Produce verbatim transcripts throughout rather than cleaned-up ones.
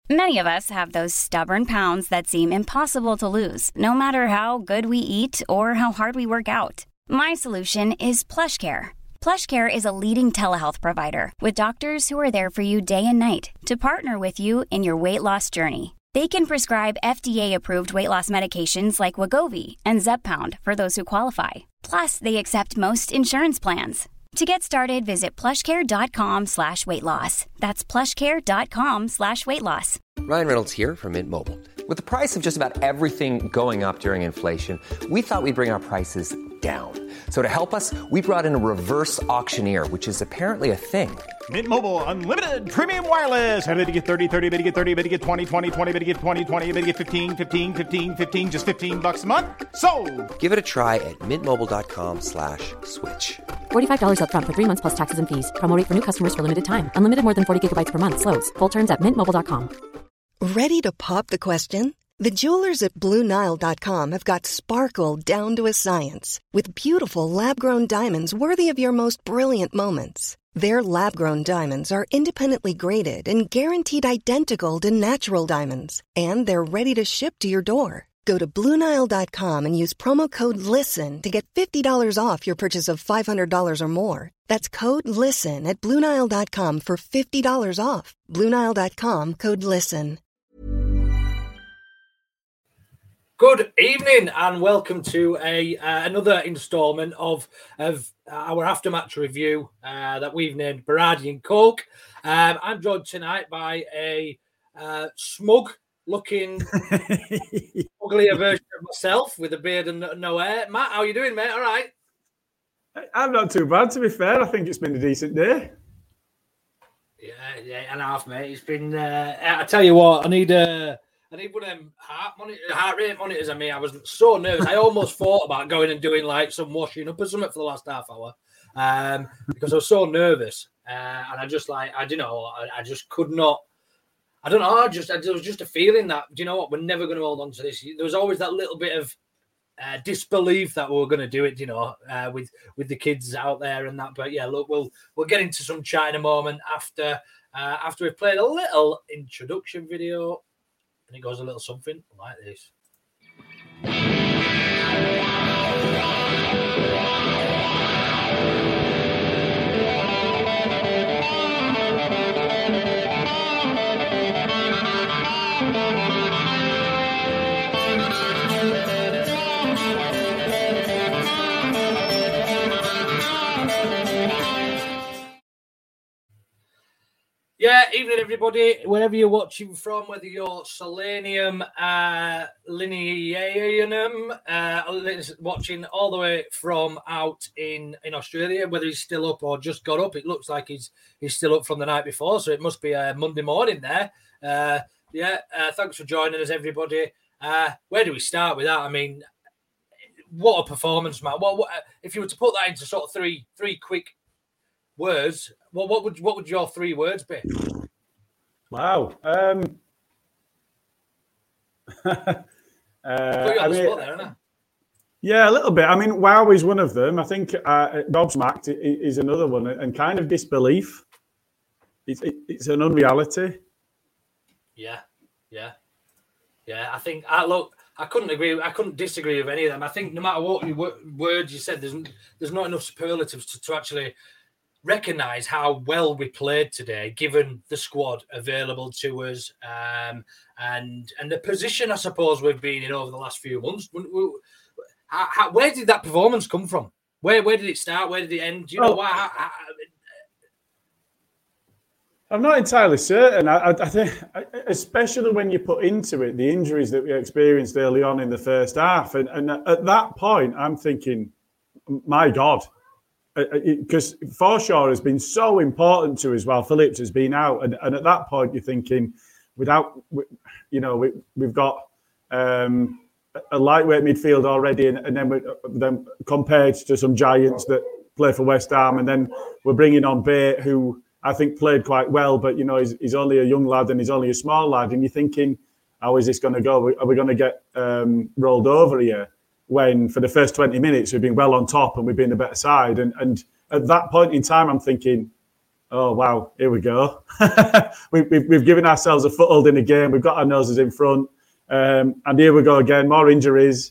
Many of us have those stubborn pounds that seem impossible to lose, no matter how good we eat or how hard we work out. My solution is PlushCare. PlushCare is a leading telehealth provider with doctors who are there for you day and night to partner with you in your weight loss journey. They can prescribe F D A-approved weight loss medications like Wegovy and Zepbound for those who qualify. Plus, they accept most insurance plans. To get started, visit plushcare.com slash weight loss. That's plushcare.com slash weight loss. Ryan Reynolds here from Mint Mobile. With the price of just about everything going up during inflation, we thought we'd bring our prices down. So to help us, we brought in a reverse auctioneer, which is apparently a thing. Mint Mobile Unlimited Premium Wireless. How to get thirty, thirty, how to get thirty, how to get twenty, twenty, twenty, how to get twenty, twenty, how to get fifteen, fifteen, fifteen, fifteen, just fifteen bucks a month? Sold! Give it a try at mintmobile.com slash switch. forty-five dollars up front for three months plus taxes and fees. Promo rate for new customers for limited time. Unlimited more than forty gigabytes per month. Slows full terms at mint mobile dot com. Ready to pop the question? The jewelers at Blue Nile dot com have got sparkle down to a science with beautiful lab-grown diamonds worthy of your most brilliant moments. Their lab-grown diamonds are independently graded and guaranteed identical to natural diamonds, and they're ready to ship to your door. Go to Blue Nile dot com and use promo code LISTEN to get fifty dollars off your purchase of five hundred dollars or more. That's code LISTEN at Blue Nile dot com for fifty dollars off. Blue Nile dot com, code LISTEN. Good evening and welcome to a uh, another instalment of of our aftermatch review uh, that we've named Berardi and Coke. Um, I'm joined tonight by a uh, smug-looking, uglier version of myself with a beard and no hair. Matt, how are you doing, mate? All right? I'm not too bad, to be fair. I think it's been a decent day. Yeah, yeah, and a half, mate. It's been. Uh, I tell you what, I need a. Uh, I need one of them heart, monitor, heart rate monitors on me. I was so nervous. I almost thought about going and doing like some washing up or something for the last half hour um, because I was so nervous. Uh, and I just like, I don't know, I, I just could not, I don't know, I just, I, there was just a feeling that, do you know what, we're never going to hold on to this. There was always that little bit of uh, disbelief that we were going to do it, you know, uh, with, with the kids out there and that. But yeah, look, we'll, we'll get into some chat in a moment after, uh, after we've played a little introduction video. And it goes a little something like this. Yeah, evening everybody, wherever you're watching from, whether you're Selenium, uh, Linearium, uh, watching all the way from out in, in Australia, whether he's still up or just got up. It looks like he's he's still up from the night before, so it must be a Monday morning there. Uh, yeah, uh, thanks for joining us, everybody. Uh, where do we start with that? I mean, what a performance, man. What, what if you were to put that into sort of three three quick words, well, what would what would your three words be? Wow. Um, uh, I mean, there, yeah, a little bit. I mean, wow is one of them. I think uh, gobsmacked is another one, and kind of disbelief. It's it, it's an unreality. Yeah, yeah, yeah. I think I look. I couldn't agree. I couldn't disagree with any of them. I think no matter what you, words you said, there's there's not enough superlatives to, to actually recognise how well we played today, given the squad available to us, um, and and the position I suppose we've been in over the last few months. We, we, how, how, where did that performance come from? Where where did it start? Where did it end? Do you know oh, why? How, how, I'm not entirely certain. I, I think, especially when you put into it the injuries that we experienced early on in the first half, and, and at that point, I'm thinking, my God. Because Forshaw has been so important to us while Phillips has been out. And, and at that point, you're thinking, without, you know, we, we've got um, a lightweight midfield already, and, and then, we, then compared to some giants that play for West Ham, and then we're bringing on Bate, who I think played quite well, but, you know, he's, he's only a young lad and he's only a small lad. And you're thinking, how is this going to go? Are we going to get um, rolled over here? When for the first twenty minutes we've been well on top and we've been a better side. And and at that point in time, I'm thinking, oh, wow, here we go. we, we've, we've given ourselves a foothold in the game. We've got our noses in front. Um, and here we go again, more injuries.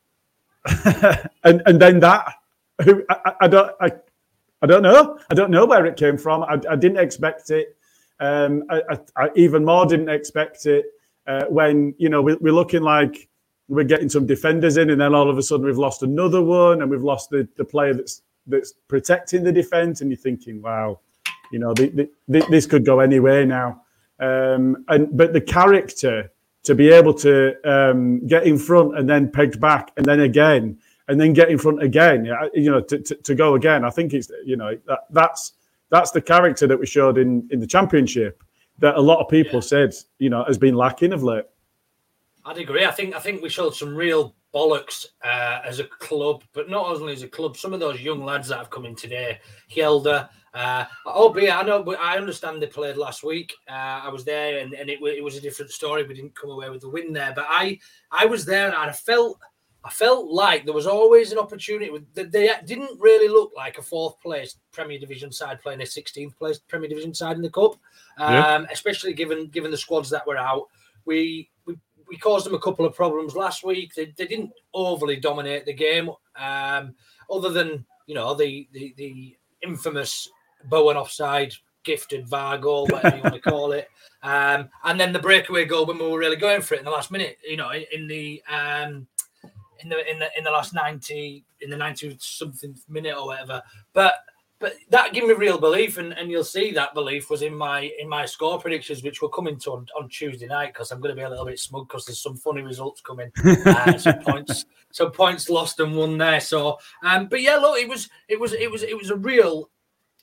and and then that, I, I don't I, I don't know. I don't know where it came from. I, I didn't expect it. Um, I, I, I even more didn't expect it uh, when, you know, we, we're looking like we're getting some defenders in, and then all of a sudden we've lost another one, and we've lost the, the player that's that's protecting the defence, and you're thinking, wow, you know, the, the, the, this could go anywhere now. Um, and but the character to be able to um, get in front and then pegged back, and then again, and then get in front again, you know, to, to, to go again. I think it's, you know, that, that's that's the character that we showed in, in the Championship that a lot of people yeah. said, you know, has been lacking of late. I'd agree. I think I think we showed some real bollocks uh, as a club, but not only as a club. Some of those young lads that have come in today, Hjelde, uh, albeit I know, I understand they played last week. Uh, I was there, and, and it, it was a different story. We didn't come away with the win there, but I I was there, and I felt I felt like there was always an opportunity. They didn't really look like a fourth place Premier Division side playing a sixteenth place Premier Division side in the cup, um, yeah. especially given given the squads that were out. We we. We caused them a couple of problems last week. They, they didn't overly dominate the game, um, other than, you know, the, the the infamous Bowen offside, gifted V A R goal, whatever you want to call it, um, and then the breakaway goal when we were really going for it in the last minute. You know, in, in the um, in the in the in the last ninety in the ninety something minute or whatever, but. But that gave me real belief, and, and you'll see that belief was in my in my score predictions, which we're coming to on, on Tuesday night, because I'm going to be a little bit smug because there's some funny results coming, uh, some points, some points lost and won there. So, um, but yeah, look, it was it was it was it was a real,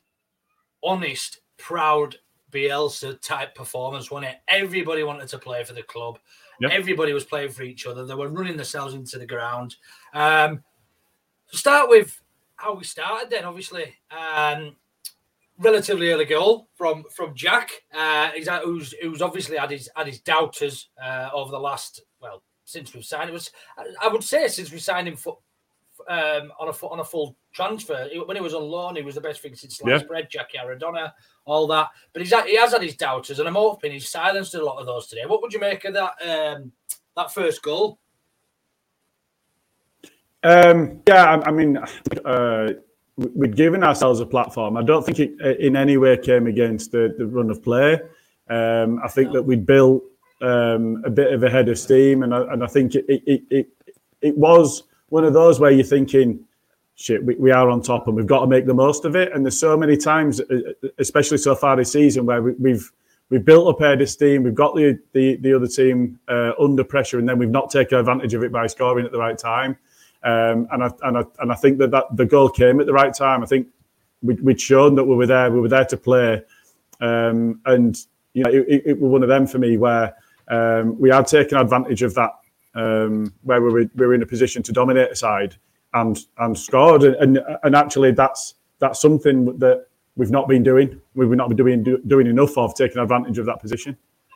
honest, proud Bielsa type performance, wasn't it? Everybody wanted to play for the club. Yep. Everybody was playing for each other. They were running themselves into the ground. Um, to start with. How we started then, obviously, um, relatively early goal from from Jack, uh, who's who's obviously had his had his doubters uh, over the last well since we've signed. It was I would say since we signed him for, um, on a on a full transfer. When he was on loan, he was the best thing since sliced yeah. bread. Jackie Aradona, all that, but he's he has had his doubters, and I'm hoping he's silenced a lot of those today. What would you make of that um, that first goal? Um, yeah, I, I mean, uh, we'd given ourselves a platform. I don't think it in any way came against the, the run of play. Um, I think no. that we'd built um, a bit of a head of steam, and I, and I think it, it it it was one of those where you're thinking, shit, we, we are on top and we've got to make the most of it. And there's so many times, especially so far this season, where we, we've we've built up a head of steam, we've got the the, the other team uh, under pressure, and then we've not taken advantage of it by scoring at the right time. Um, and I and I and I think that, that the goal came at the right time. I think we, we'd shown that we were there. We were there to play, um, and you know, it, it was one of them for me where um, we had taken advantage of that, um, where we were, we were in a position to dominate a side and and scored. And and actually, that's that's something that we've not been doing. We've not been doing do, doing enough of taking advantage of that position.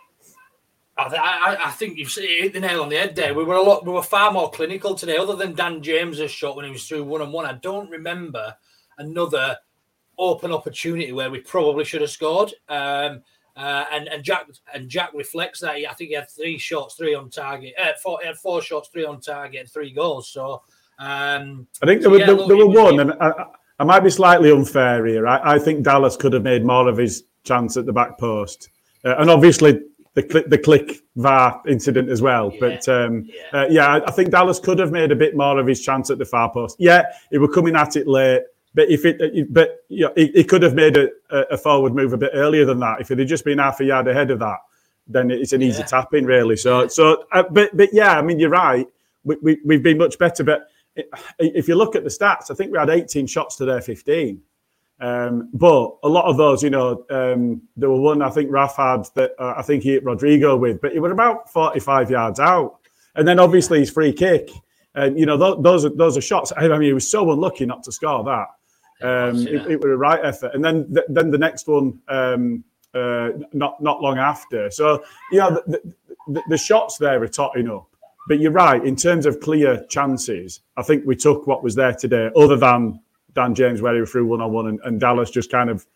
I, I, I think you've hit the nail on the head there. We were a lot. We were far more clinical today. Other than Dan James's shot when he was through one on one, I don't remember another open opportunity where we probably should have scored. Um, uh, and and Jack and Jack reflects that. I think he had three shots, three on target. Uh, four, he had four shots, three on target, and three goals. So um, I think there, so, yeah, were, there, there were one, and I, I might be slightly unfair here. I, I think Dallas could have made more of his chance at the back post, uh, and obviously. The click, the click V A R incident as well, yeah, but um, yeah, uh, yeah I, I think Dallas could have made a bit more of his chance at the far post. Yeah, he were coming at it late, but if it, but you know, he, he could have made a, a forward move a bit earlier than that. If it had just been half a yard ahead of that, then it's an easy yeah. tap in, really. So, yeah. so, uh, but but yeah, I mean, you're right. We, we we've been much better, but if you look at the stats, I think we had eighteen shots to their fifteen. Um, but a lot of those, you know, um, there were one I think Raf had that uh, I think he hit Rodrigo with, but he was about forty-five yards out. And then obviously his free kick, and you know, th- those are those are shots. I mean, he was so unlucky not to score that. Um, yeah. it, it was a right effort. And then th- then the next one, um, uh, not not long after. So you know, the, the, the shots there are totting up. But you're right in terms of clear chances. I think we took what was there today, other than Dan James where he threw one on one, and Dallas just kind of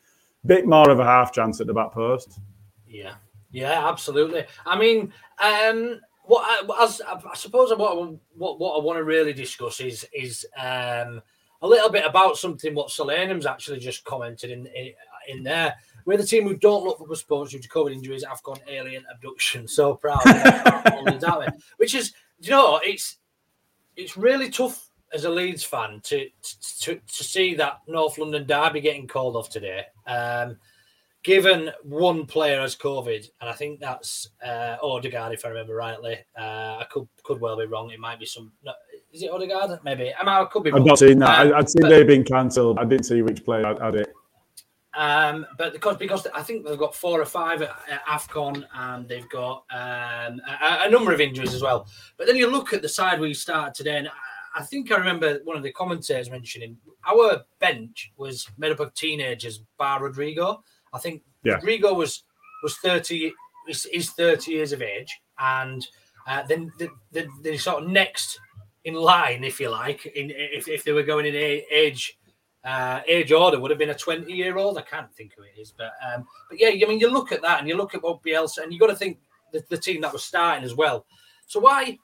bit more of a half chance at the back post. Yeah, yeah, absolutely. I mean, um, what I, as, I suppose what what what I want to really discuss is is um, a little bit about something what Solanum's actually just commented in, in in there. We're the team who don't look for postponements due to COVID injuries, AFCON, alien abduction. So proud, which is, you know, it's it's really tough as a Leeds fan to to to see that North London derby getting called off today. Um, given one player has COVID, and I think that's uh, Odegaard, if I remember rightly. Uh, I could could well be wrong. It might be some. No, is it Odegaard? Maybe. I, mean, I could be wrong. I've not seen that. Um, I, I'd seen but, they've been cancelled. I didn't see which player had, had it. Um, but because because I think they've got four or five at, at AFCON, and they've got um, a, a number of injuries as well. But then you look at the side we started today, and I, I think I remember one of the commentators mentioning our bench was made up of teenagers, bar Rodrigo. I think yeah. Rodrigo was was thirty, is, is thirty years of age, and uh, then the, the, the sort of next in line, if you like, in if, if they were going in age. Uh, age order would have been a twenty-year-old. I can't think who it is, but um, but yeah, I mean, you look at that and you look at what Bielsa, and you got to think the, the team that was starting as well. So why,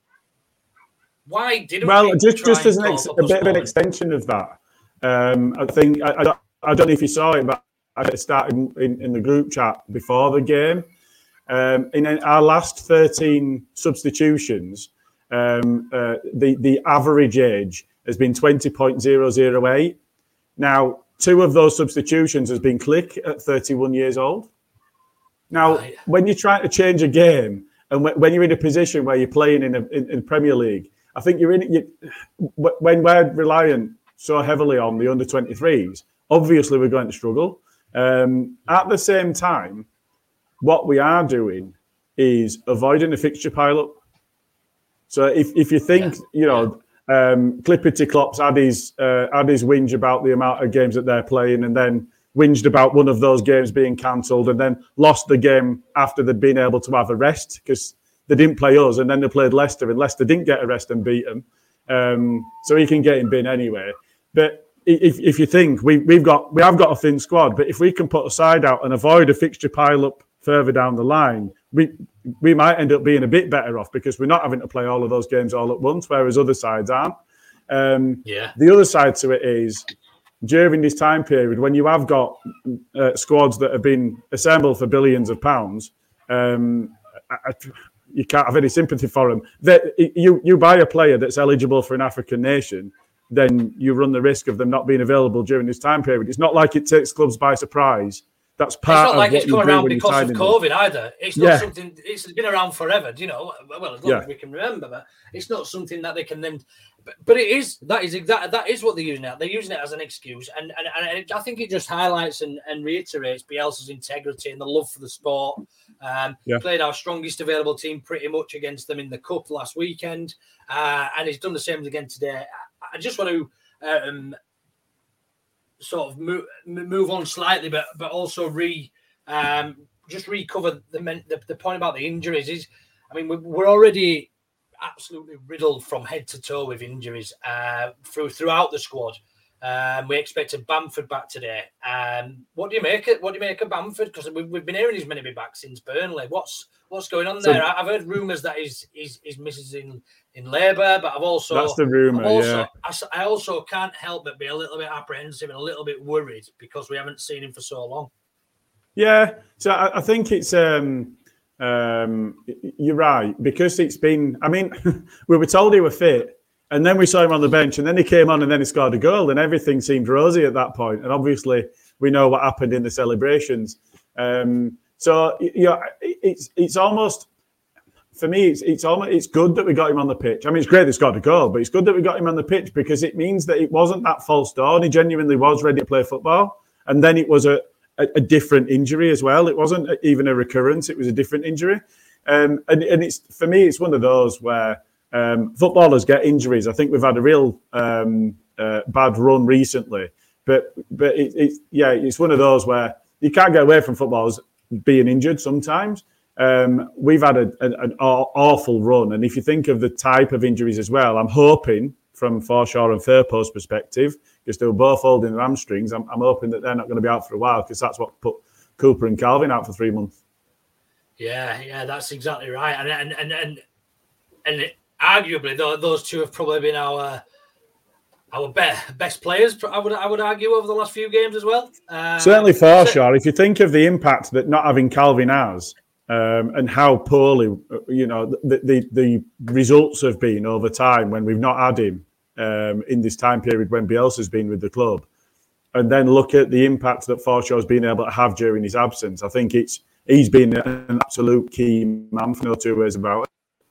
why didn't well we just try just as an ex- a bit of an extension of that? Um, I think I, I, don't, I don't know if you saw it, but I started in, in the group chat before the game. Um, in our last thirteen substitutions, um, uh, the the average age has been twenty point zero zero eight. Now, two of those substitutions has been Click at thirty-one years old. Now, right. when you're trying to change a game and when you're in a position where you're playing in a in, in Premier League, I think you're in you, when we're reliant so heavily on the under twenty-threes, obviously we're going to struggle. Um, at the same time, what we are doing is avoiding a fixture pile-up. So if, if you think, yeah. you know, yeah. Um, Clippity Klopp's had his, uh, had his whinge about the amount of games that they're playing, and then whinged about one of those games being cancelled, and then lost the game after they'd been able to have a rest because they didn't play us, and then they played Leicester, and Leicester didn't get a rest and beat them. Um, so he can get in bin anyway. But if, if you think we, we've got we have got a thin squad, but if we can put a side out and avoid a fixture pile up further down the line, we we might end up being a bit better off because we're not having to play all of those games all at once, whereas other sides aren't. Um, yeah. The other side to it is during this time period when you have got uh, squads that have been assembled for billions of pounds, um, I, I, you can't have any sympathy for them. That you you buy a player that's eligible for an African nation, then you run the risk of them not being available during this time period. It's not like it takes clubs by surprise. That's part it's not like of it's come around because of COVID them. either. It's not yeah. something. It's been around forever. Do you know? Well, as long yeah. as we can remember, but it's not something that they can then. But, but it is. That is exactly. That is what they're using it. They're using it as an excuse, and and, and it, I think it just highlights and, and reiterates Bielsa's integrity and the love for the sport. Um, yeah. Played our strongest available team pretty much against them in the cup last weekend, uh, and he's done the same again today. I, I just want to. Um, sort of move, move on slightly, but but also re um, just recover the, the the point about the injuries. Is I mean we're already absolutely riddled from head to toe with injuries uh, through throughout the squad. Um, we expected Bamford back today. Um, what do you make it? What do you make of Bamford? Because we've, we've been hearing he's meant to be back since Burnley. What's what's going on there? So, I've heard rumours that his his his missus in in labour, but I've also that's the rumour. Also, yeah. I, I also can't help but be a little bit apprehensive and a little bit worried because we haven't seen him for so long. Yeah, so I, I think it's um, um, you're right because it's been. I mean, we were told he was fit. And then we saw him on the bench, and then he came on, and then he scored a goal, and everything seemed rosy at that point. And obviously, we know what happened in the celebrations. Um, so, you know, it's it's almost for me, it's it's almost it's good that we got him on the pitch. I mean, it's great that he scored a goal, but it's good that we got him on the pitch because it means that it wasn't that false dawn. He genuinely was ready to play football, and then it was a a, a different injury as well. It wasn't even a recurrence; it was a different injury. Um, and and it's for me, it's one of those where. Um, footballers get injuries. I think we've had a real um, uh, bad run recently, but but it, it, yeah, it's one of those where you can't get away from footballers being injured sometimes. Um, we've had a, a, an awful run, and if you think of the type of injuries as well, I'm hoping from Forshaw and Firpo's perspective, because they were both holding their hamstrings. I'm, I'm hoping that they're not going to be out for a while, because that's what put Cooper and Calvin out for three months. Yeah, yeah, that's exactly right. And and and and, and it, arguably, those two have probably been our our be- best players. I would I would argue over the last few games as well. Um, Certainly Forshaw. So, if you think of the impact that not having Calvin has, um, and how poorly, you know, the, the the results have been over time when we've not had him um, in this time period when Bielsa's been with the club, and then look at the impact that Forshaw's been able to have during his absence. I think it's he's been an absolute key man, for no two ways about it.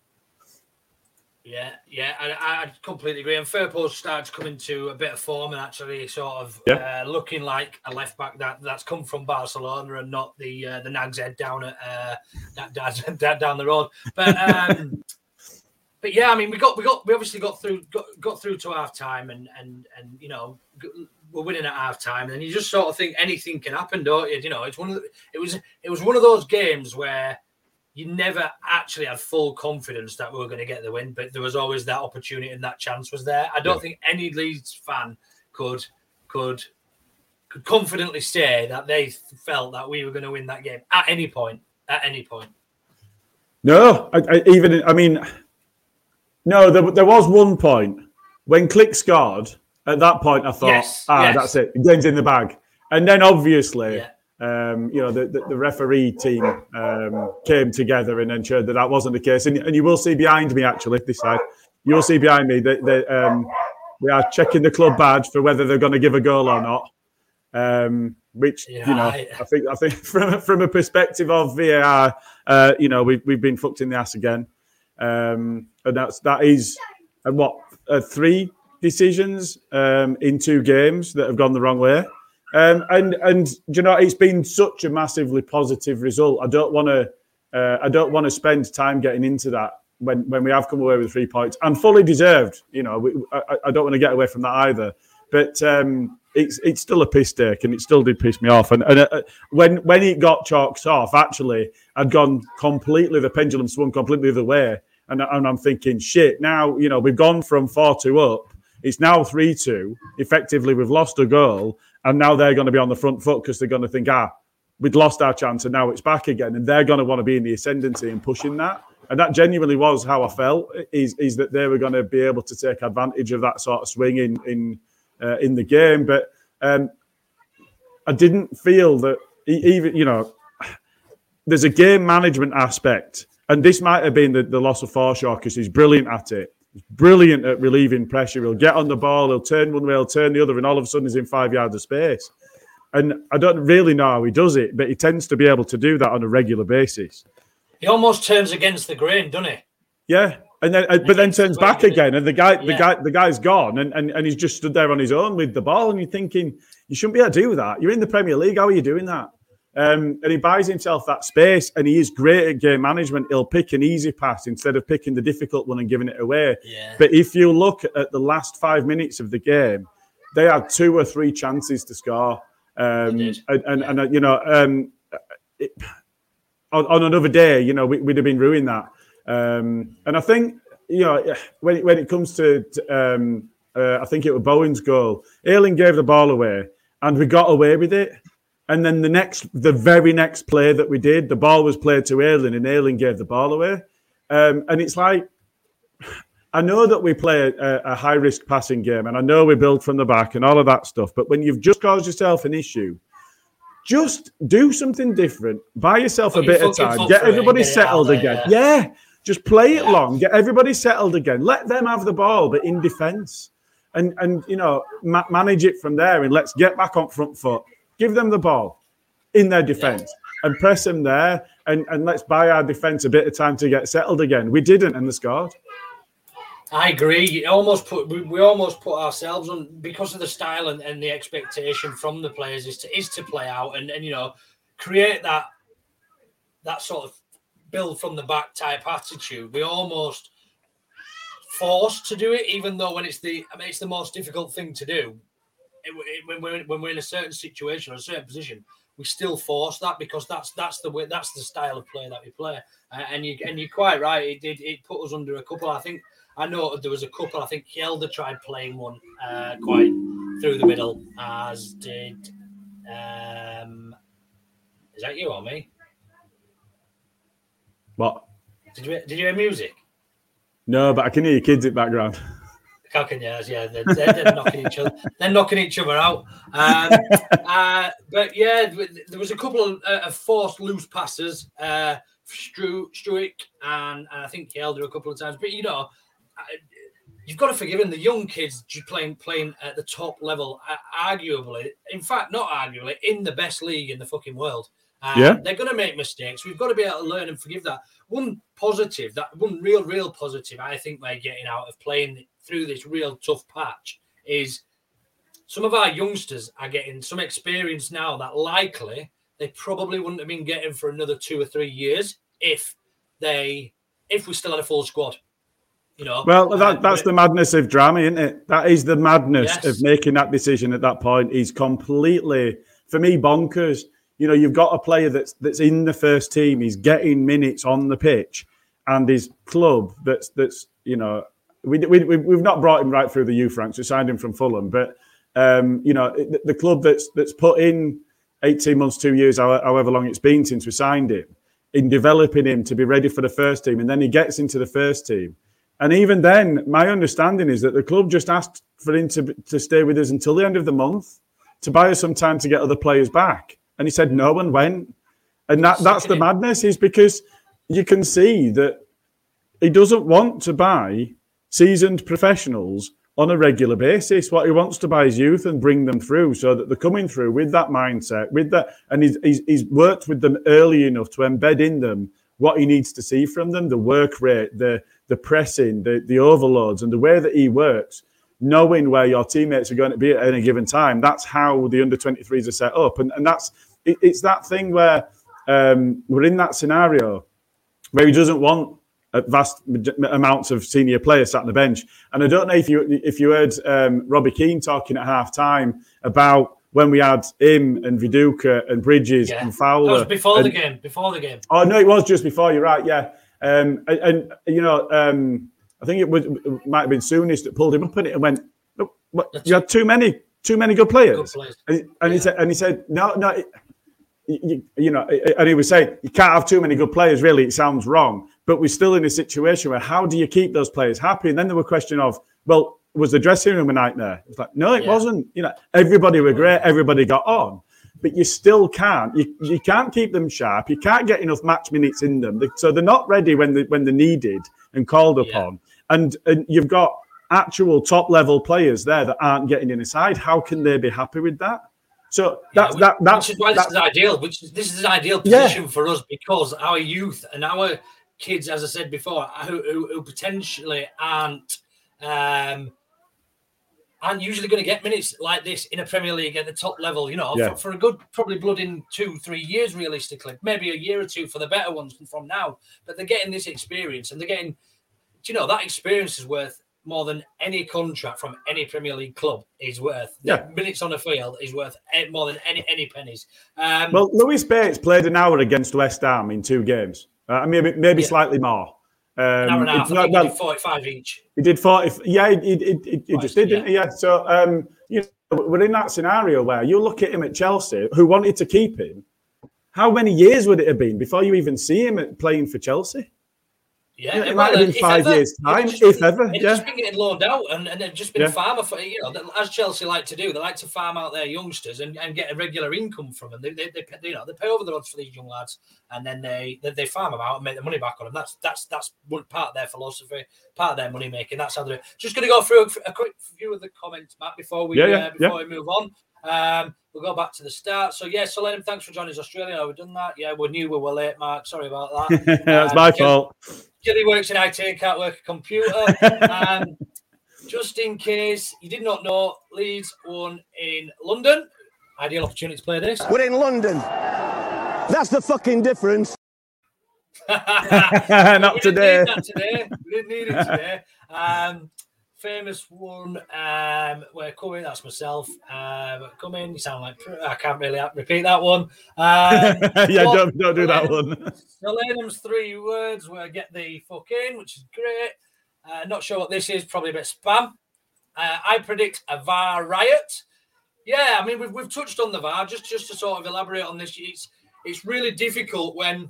Yeah, yeah, I, I completely agree. And Firpo's started to come into a bit of form and actually sort of yeah. uh, looking like a left back that, that's come from Barcelona and not the uh, the Nag's Head down at uh, that, that, down the road. But um, but yeah, I mean, we got we got we obviously got through got, got through to half time and and and you know we're winning at half time, and you just sort of think anything can happen, don't you? You know, it's one of the, it was it was one of those games where you never actually had full confidence that we were going to get the win, but there was always that opportunity and that chance was there. I don't yeah. think any Leeds fan could could could confidently say that they felt that we were going to win that game at any point. At any point. No, I, I, even I mean, no. There, there was one point when Klich scored. At that point, I thought, yes, ah, yes. that's it. The game's in the bag. And then obviously. Yeah. Um, you know, the, the, the referee team um, came together and ensured that that wasn't the case. And, and you will see behind me, actually, this side, you will see behind me that they, um, they are checking the club badge for whether they're going to give a goal or not. Um, which, yeah, you know, I, I think I think from from a perspective of V A R, uh, you know, we've, we've been fucked in the ass again. Um, and that's, that is, and what, uh, three decisions um, in two games that have gone the wrong way. Um, and and you know, it's been such a massively positive result. I don't want to uh, I don't want to spend time getting into that when, when we have come away with three points and fully deserved. You know, we, I, I don't want to get away from that either. But um, it's it's still a piss take, and it still did piss me off. And, and uh, when when it got chalked off, actually, I'd gone completely. The pendulum swung completely the other way, and, and I'm thinking, shit. Now you know we've gone from four two up. It's now three two. Effectively, we've lost a goal. And now they're going to be on the front foot because they're going to think, ah, we'd lost our chance and now it's back again. And they're going to want to be in the ascendancy and pushing that. And that genuinely was how I felt, is, is that they were going to be able to take advantage of that sort of swing in in, uh, in the game. But um, I didn't feel that, even, you know, there's a game management aspect. And this might have been the, the loss of Forshaw because he's brilliant at it. He's brilliant at relieving pressure. He'll get on the ball, he'll turn one way, he'll turn the other, and all of a sudden he's in five yards of space. And I don't really know how he does it, but he tends to be able to do that on a regular basis. He almost turns against the grain, doesn't he? Yeah, and then but then turns back again, and the guy, the guy, the guy's gone, and, and and he's just stood there on his own with the ball, and you're thinking you shouldn't be able to do that. You're in the Premier League. How are you doing that? Um, and he buys himself that space, and he is great at game management. He'll pick an easy pass instead of picking the difficult one and giving it away. Yeah. But if you look at the last five minutes of the game, they had two or three chances to score. Um, and, and, yeah. and uh, you know, um, it, on, on another day, you know, we, we'd have been ruining that. Um, and I think, you know, when it, when it comes to, to um, uh, I think it was Bowen's goal, Ayling gave the ball away, and we got away with it. And then the next, the very next play that we did, the ball was played to Ayling, and Ayling gave the ball away. Um, and it's like, I know that we play a, a high-risk passing game, and I know we build from the back and all of that stuff. But when you've just caused yourself an issue, just do something different. Buy yourself Put a bit of time. Get everybody get settled there, again. Yeah. yeah, just play it yeah. long. Get everybody settled again. Let them have the ball, but in defence, and and you know ma- manage it from there. And let's get back on front foot. Give them the ball in their defence yeah. and press them there, and, and let's buy our defence a bit of time to get settled again. We didn't, and they scored. I agree. Almost put we, we almost put ourselves on because of the style and, and the expectation from the players is to is to play out and, and you know create that that sort of build from the back type attitude. We almost forced to do it, even though when it's the I mean it's the most difficult thing to do. It, it, when we're when we're in a certain situation or a certain position, we still force that because that's that's the way that's the style of play that we play. Uh, and you and you're quite right. It did it put us under a couple. I think I know there was a couple. I think Kjelder tried playing one uh, quite through the middle, as did. Um, is that you or me? What? Did you did you hear music? No, but I can hear your kids in the background. Cockingers, yeah, they're, they're, they're knocking each other. They're knocking each other out. Um, uh, but yeah, there was a couple of, uh, of forced loose passes. Uh, Stru, Struick and, and I think Helder a couple of times. But you know, you've got to forgive him. The young kids playing playing at the top level, arguably, in fact, not arguably, in the best league in the fucking world. Um, yeah, they're going to make mistakes. We've got to be able to learn and forgive that. One positive, that one real, real positive, I think they're getting out of playing through this real tough patch is some of our youngsters are getting some experience now that likely they probably wouldn't have been getting for another two or three years if they if we still had a full squad. You know, well, that, that's the madness of drama, isn't it? That is the madness yes. of making that decision at that point. Is completely, for me, bonkers. You know, you've got a player that's that's in the first team. He's getting minutes on the pitch, and his club that's that's you know. We, we, we've not brought him right through the youth ranks. We signed him from Fulham. But, um, you know, the, the club that's that's put in eighteen months, two years, however long it's been since we signed him, in developing him to be ready for the first team. And then he gets into the first team. And even then, my understanding is that the club just asked for him to, to stay with us until the end of the month to buy us some time to get other players back. And he said no and went. And that, that's the madness, is because you can see that he doesn't want to buy seasoned professionals on a regular basis. What he wants to buy is youth and bring them through so that they're coming through with that mindset, with that, and he's, he's, he's worked with them early enough to embed in them what he needs to see from them, the work rate, the the pressing, the, the overloads, and the way that he works, knowing where your teammates are going to be at any given time. That's how the under twenty-threes are set up. And, and that's it, it's that thing where um, we're in that scenario where he doesn't want vast amounts of senior players sat on the bench. And I don't know if you if you heard um, Robbie Keane talking at half time about when we had him and Viduka and Bridges yeah. and Fowler. That was before and, the game. Before the game. Oh no, it was just before. You're right. Yeah, um, and, and you know, um, I think it was it might have been Souness that pulled him up in it and went, "Look, what, you had too many, too many good players." Good players. And, and yeah. he said, and he said, "No, no." It, You, you know, and he was saying you can't have too many good players. Really, it sounds wrong, but we're still in a situation where how do you keep those players happy? And then there were a question of, well, was the dressing room a nightmare? It's like, no, it yeah. wasn't. You know, everybody were great, everybody got on, but you still can't. You you can't keep them sharp. You can't get enough match minutes in them, so they're not ready when they when they're needed and called upon. Yeah. And and you've got actual top level players there that aren't getting in the side. How can they be happy with that? So that's yeah, that. That's which is why this is ideal. Which is, this is an ideal position yeah. for us because our youth and our kids, as I said before, who, who, who potentially aren't um, aren't usually going to get minutes like this in a Premier League at the top level. You know, yeah. for, for a good probably blood in two, three years realistically, maybe a year or two for the better ones from now. But they're getting this experience, and they're getting, you know, that experience is worth more than any contract from any Premier League club is worth. Yeah. Minutes on a field is worth more than any any pennies. Um, well, Lewis Bates played an hour against West Ham in two games. Uh, I mean, maybe, maybe yeah. slightly more. Um, an hour and a half. I not, think well, he did forty-five each. He did forty. Yeah, he, he, he, he just did, yeah. didn't he? Yeah. So, um, you know, we're in that scenario where you look at him at Chelsea, who wanted to keep him. How many years would it have been before you even see him at playing for Chelsea? Yeah, yeah, it well, might have been five ever, years' time, if been, ever. It's yeah. just been getting loaned out, and, and they've just been yeah. farmer for you know, as Chelsea like to do. They like to farm out their youngsters and, and get a regular income from them. They, they, they you know they pay over the odds for these young lads, and then they, they they farm them out and make the money back on them. That's that's that's part of their philosophy, part of their money making. That's how they do it. Just going to go through a, a quick few of the comments, Matt, before we yeah, yeah, uh, before yeah. we move on. Um, we'll go back to the start. So yeah, Solanum, thanks for joining us, Australia. Have we done that? Yeah, we knew we were late, Mark. Sorry about that. That's um, my fault. Gilly works in I T and can't work a computer. um, just in case you did not know, Leeds won in London. Ideal opportunity to play this. We're in London. That's the fucking difference. Not we today. Didn't need that today. We didn't need it today. Um, famous one. Um, we're coming. That's myself. Um, coming. You sound like I can't really repeat that one. Um, yeah, don't don't do that one. Solanum's three words were get the fuck in, which is great. Uh, not sure what this is. Probably a bit spam. Uh, I predict a V A R riot. Yeah, I mean, we've we've touched on the V A R. Just just to sort of elaborate on this, it's it's really difficult when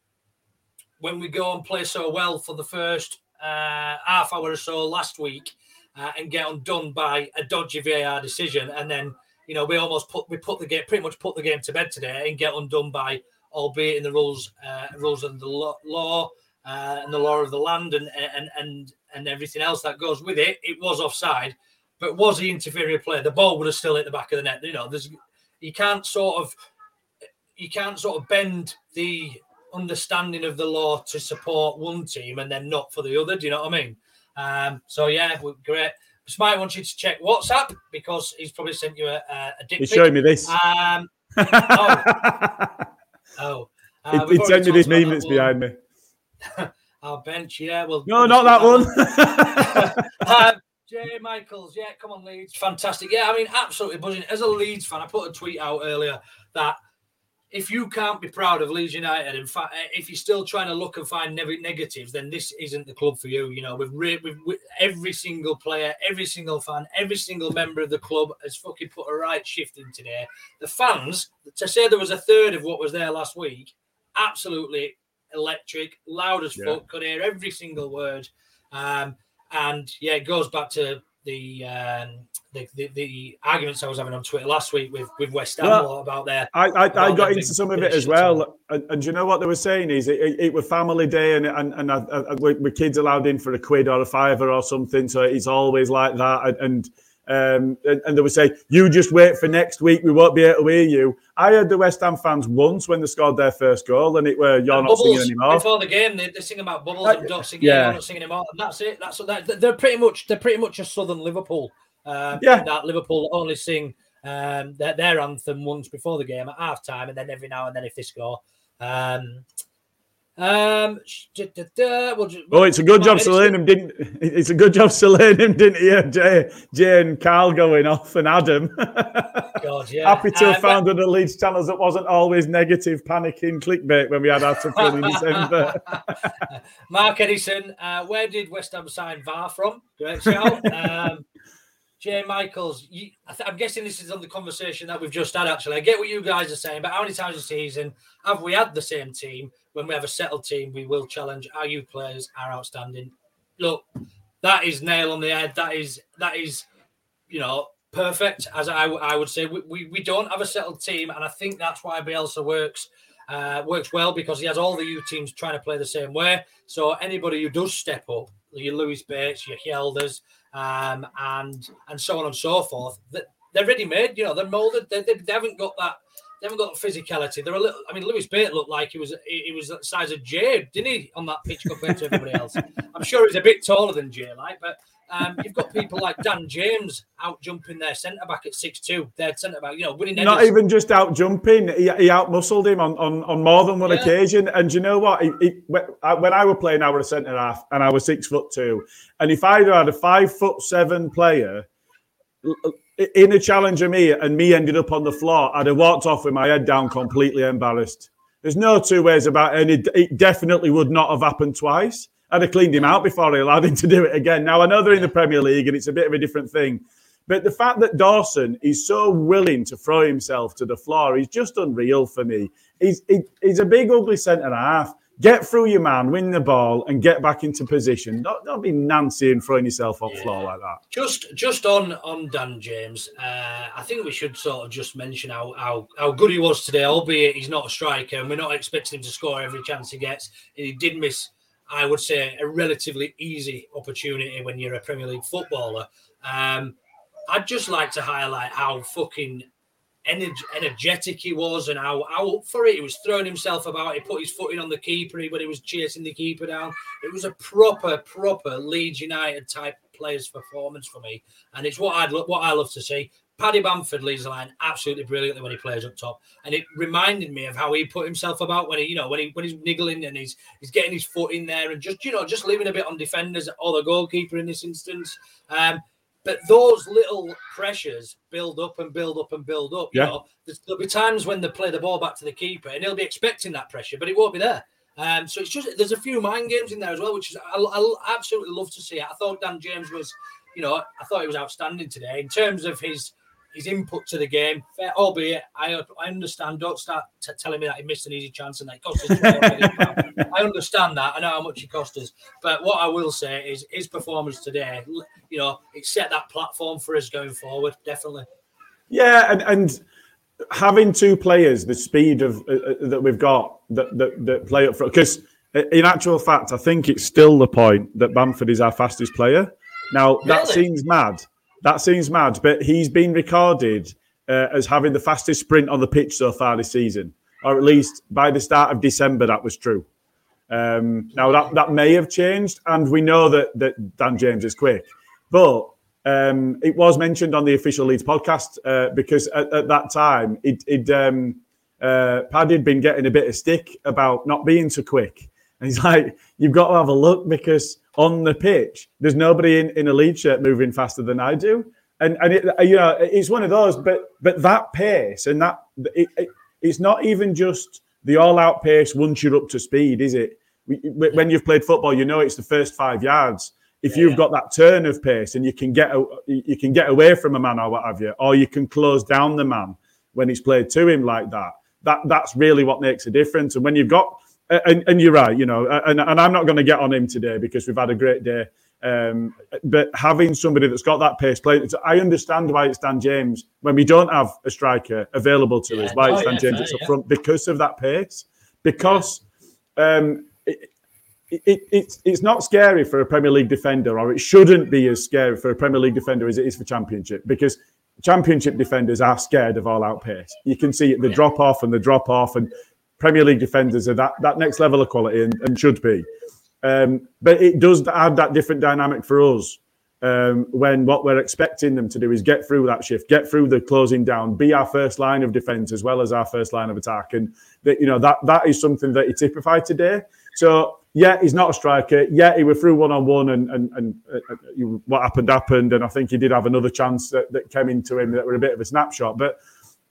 when we go and play so well for the first uh, half hour or so last week uh, and get undone by a dodgy V A R decision, and then you know we almost put we put the game pretty much put the game to bed today and get undone by, albeit in the rules uh, rules of the law, law uh, and the law of the land and and and and everything else that goes with it. It was offside. But was he interfering play? The ball would have still hit the back of the net. You know, there's you can't sort of you can't sort of bend the understanding of the law to support one team and then not for the other. Do you know what I mean? Um, so yeah, great. Just might want you to check WhatsApp because he's probably sent you a, a, a dick pic. He's showing me this. Um, oh, oh. Uh, he he sent me this meme that's behind me. Our bench, yeah. Well, no, not that one. um, Jay Michaels, yeah, come on, Leeds. Fantastic. Yeah, I mean, absolutely buzzing. As a Leeds fan, I put a tweet out earlier that if you can't be proud of Leeds United, in fact, if you're still trying to look and find negatives, then this isn't the club for you. You know, we've, re- we've, we've every single player, every single fan, every single member of the club has fucking put a right shift in today. The fans, to say there was a third of what was there last week, absolutely electric, loud as fuck, yeah. Could hear every single word. Um, And yeah, it goes back to the, um, the the the arguments I was having on Twitter last week with, with West Ham well, about their. I I, I got into some of it as well, and, and you know what they were saying is it, it, it was family day, and and and I, I, with kids allowed in for a quid or a fiver or something, so it's always like that, and. and Um, and, and they would say, you just wait for next week, we won't be able to hear you. I heard the West Ham fans once when they scored their first goal, and it were, you're and not Bubbles, singing anymore. Before the game, they, they sing about Bubbles uh, and don't sing yeah. You're not singing anymore. And that's it. That's that. They're pretty much they're pretty much a Southern Liverpool. Um, yeah. That Liverpool only sing um, their, their anthem once before the game at half time, and then every now and then if they score. Um, Um, da, da, da, we'll just, oh, it's a good job Salanum didn't. It's a good job Salanum didn't hear Jay, Jay and Carl going off and Adam. God, yeah. Happy to have uh, found other Leeds channels that wasn't always negative, panicking clickbait when we had our to in December. Mark Edison, uh, where did West Ham sign V A R from? Great shout. um, Jay Michaels, you, I th- I'm guessing this is on the conversation that we've just had, actually. I get what you guys are saying, but how many times a season have we had the same team? When we have a settled team, we will challenge. Our youth players are outstanding. Look, that is nail on the head. That is, that is, you know, perfect, as I, I would say. We, we we don't have a settled team, and I think that's why Bielsa works uh, works well, because he has all the youth teams trying to play the same way. So anybody who does step up, your Lewis Bates, your Hjelders, um, and and so on and so forth, they're ready-made. You know, they're molded. They, they, they haven't got that. They haven't got physicality. They're a little. I mean, Lewis Bates looked like he was. He was the size of Jay, didn't he, on that pitch compared to everybody else? I'm sure he's a bit taller than Jay, like. But um, you've got people like Dan James out jumping their centre back at six two. Their centre back, you know, winning. Not headers. Even just out jumping. He, he out muscled him on, on, on more than one yeah. occasion. And you know what? He, he, when I was playing, I was a centre half, and I was six foot two. And if I had a five foot seven player in a challenge of me and me ended up on the floor, I'd have walked off with my head down, completely embarrassed. There's no two ways about it, and it, it definitely would not have happened twice. I'd have cleaned him out before I allowed him to do it again. Now, I know they're in the Premier League and it's a bit of a different thing, but the fact that Dawson is so willing to throw himself to the floor is just unreal for me. He's, he, he's a big, ugly centre-half. Get through your man, win the ball, and get back into position. Don't, don't be Nancy and throwing yourself off yeah. floor like that. Just just on, on Dan James, uh, I think we should sort of just mention how, how, how good he was today, albeit he's not a striker, and we're not expecting him to score every chance he gets. He did miss, I would say, a relatively easy opportunity when you're a Premier League footballer. Um, I'd just like to highlight how fucking energetic he was and how, how up for it. He was throwing himself about. He put his foot in on the keeper when he was chasing the keeper down. It was a proper, proper Leeds United type player's performance for me, and it's what I'd what I love to see. Paddy Bamford leads the line absolutely brilliantly when he plays up top, and it reminded me of how he put himself about when he, you know, when he when he's niggling and he's he's getting his foot in there and just you know just leaving a bit on defenders or the goalkeeper in this instance. Um, But those little pressures build up and build up and build up. Yeah. You know, there'll be times when they play the ball back to the keeper and he'll be expecting that pressure, but it won't be there. Um, so it's just there's a few mind games in there as well, which is I, I absolutely love to see. I thought Dan James was, you know, I thought he was outstanding today in terms of his his input to the game, fair, albeit I I understand. Don't start t- telling me that he missed an easy chance and that it cost us twelve million pounds. I understand that. I know how much it cost us. But what I will say is his performance today, you know, it set that platform for us going forward, definitely. Yeah, and, and having two players, the speed of uh, that we've got that, that, that play up front, because in actual fact, I think it's still the point that Bamford is our fastest player. Now, that Really? seems mad. That seems mad, but he's been recorded uh, as having the fastest sprint on the pitch so far this season, or at least by the start of December, that was true. Um, now, that, that may have changed, and we know that, that Dan James is quick. But um, it was mentioned on the Official Leeds podcast uh, because at, at that time, it, it, um, uh, Paddy had been getting a bit of stick about not being so quick. And he's like, you've got to have a look because on the pitch, there's nobody in, in a Leeds shirt moving faster than I do. And and it, you know, it's one of those, but but that pace and that, it, it, it's not even just the all-out pace once you're up to speed, is it? When you've played football, you know it's the first five yards. If yeah, you've yeah. got that turn of pace and you can get you can get away from a man or what have you, or you can close down the man when it's played to him like that, that that's really what makes a difference. And when you've got And, and you're right, you know, and, and I'm not going to get on him today because we've had a great day. Um, but having somebody that's got that pace play, I understand why it's Dan James when we don't have a striker available to yeah. us. Why oh, it's Dan yeah, James fair, it's up yeah. front because of that pace. Because um, it, it, it's it's not scary for a Premier League defender, or it shouldn't be as scary for a Premier League defender as it is for Championship, because Championship defenders are scared of all-out pace. You can see it, the Yeah. drop off and the drop off and. Premier League defenders are that, that next level of quality and, and should be. Um, but it does add that different dynamic for us um, when what we're expecting them to do is get through that shift, get through the closing down, be our first line of defence as well as our first line of attack. And that, you know, that that is something that he typified today. So, yeah, he's not a striker. Yeah, he was through one-on-one and, and, and uh, what happened happened. And I think he did have another chance that, that came into him that were a bit of a snapshot. But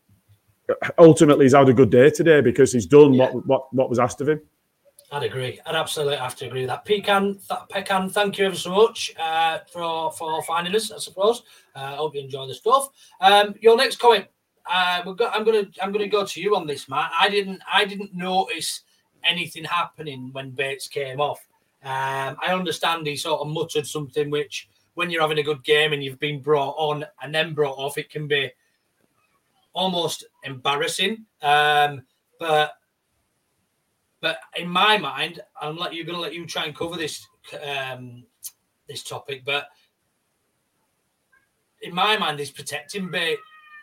ultimately, he's had a good day today because he's done Yeah. what, what what was asked of him. I'd agree. I'd absolutely have to agree with that. Pecan, th- Pecan, thank you ever so much uh, for for finding us. I suppose. I uh, hope you enjoy the stuff. Um, your next comment. Uh, we've got. I'm gonna. I'm gonna go to you on this, Matt. I didn't. I didn't notice anything happening when Bates came off. Um, I understand he sort of muttered something, which when you're having a good game and you've been brought on and then brought off, it can be almost embarrassing, um, but but in my mind, I'm let you going to let you try and cover this um, this topic. But in my mind, he's protecting Bate.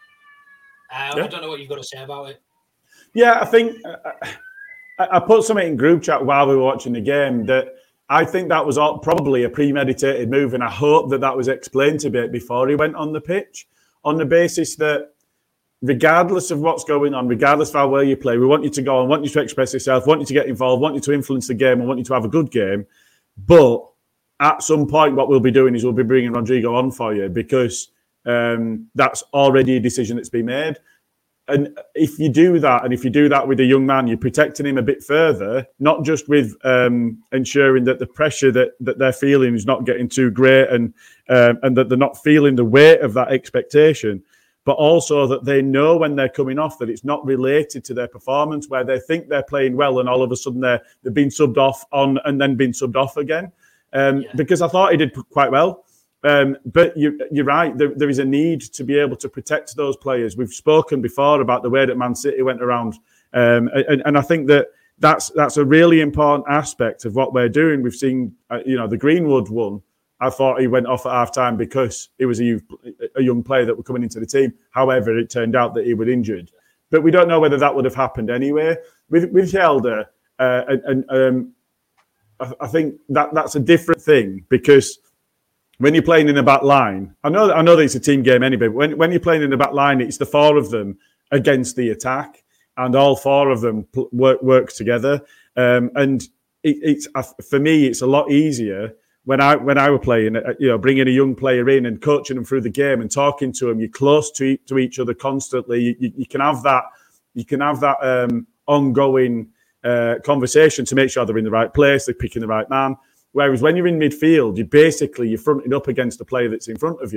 Uh, Yeah. I don't know what you've got to say about it. Yeah, I think uh, I, I put something in group chat while we were watching the game that I think that was all, probably a premeditated move, and I hope that that was explained to Bate before he went on the pitch, on the basis that regardless of what's going on, regardless of how well you play, we want you to go on, want you to express yourself, want you to get involved, want you to influence the game, and want you to have a good game. But at some point, what we'll be doing is we'll be bringing Rodrigo on for you because um, that's already a decision that's been made. And if you do that, and if you do that with a young man, you're protecting him a bit further, not just with um, ensuring that the pressure that, that they're feeling is not getting too great and um, and that they're not feeling the weight of that expectation, but also that they know when they're coming off that it's not related to their performance, where they think they're playing well and all of a sudden they're, they've been subbed off on and then been subbed off again. Um, Yeah. Because I thought he did quite well. Um, but you, you're right, there, there is a need to be able to protect those players. We've spoken before about the way that Man City went around. Um, and, and I think that that's, that's a really important aspect of what we're doing. We've seen, uh, you know, the Greenwood one. I thought he went off at half time because he was a, youth, a young player that were coming into the team. However, it turned out that he was injured. But we don't know whether that would have happened anyway. With with Helder, uh, and, and um, I, I think that that's a different thing because when you're playing in a back line, I know I know that it's a team game anyway, but when, when you're playing in a back line, it's the four of them against the attack, and all four of them work work together. Um, and it, it's for me, it's a lot easier. When I when I were playing, you know, bringing a young player in and coaching them through the game and talking to them, you're close to to each other constantly. You, you, you can have that, you can have that um, ongoing uh, conversation to make sure they're in the right place, they're picking the right man. Whereas when you're in midfield, you basically you're fronting up against the player that's in front of you,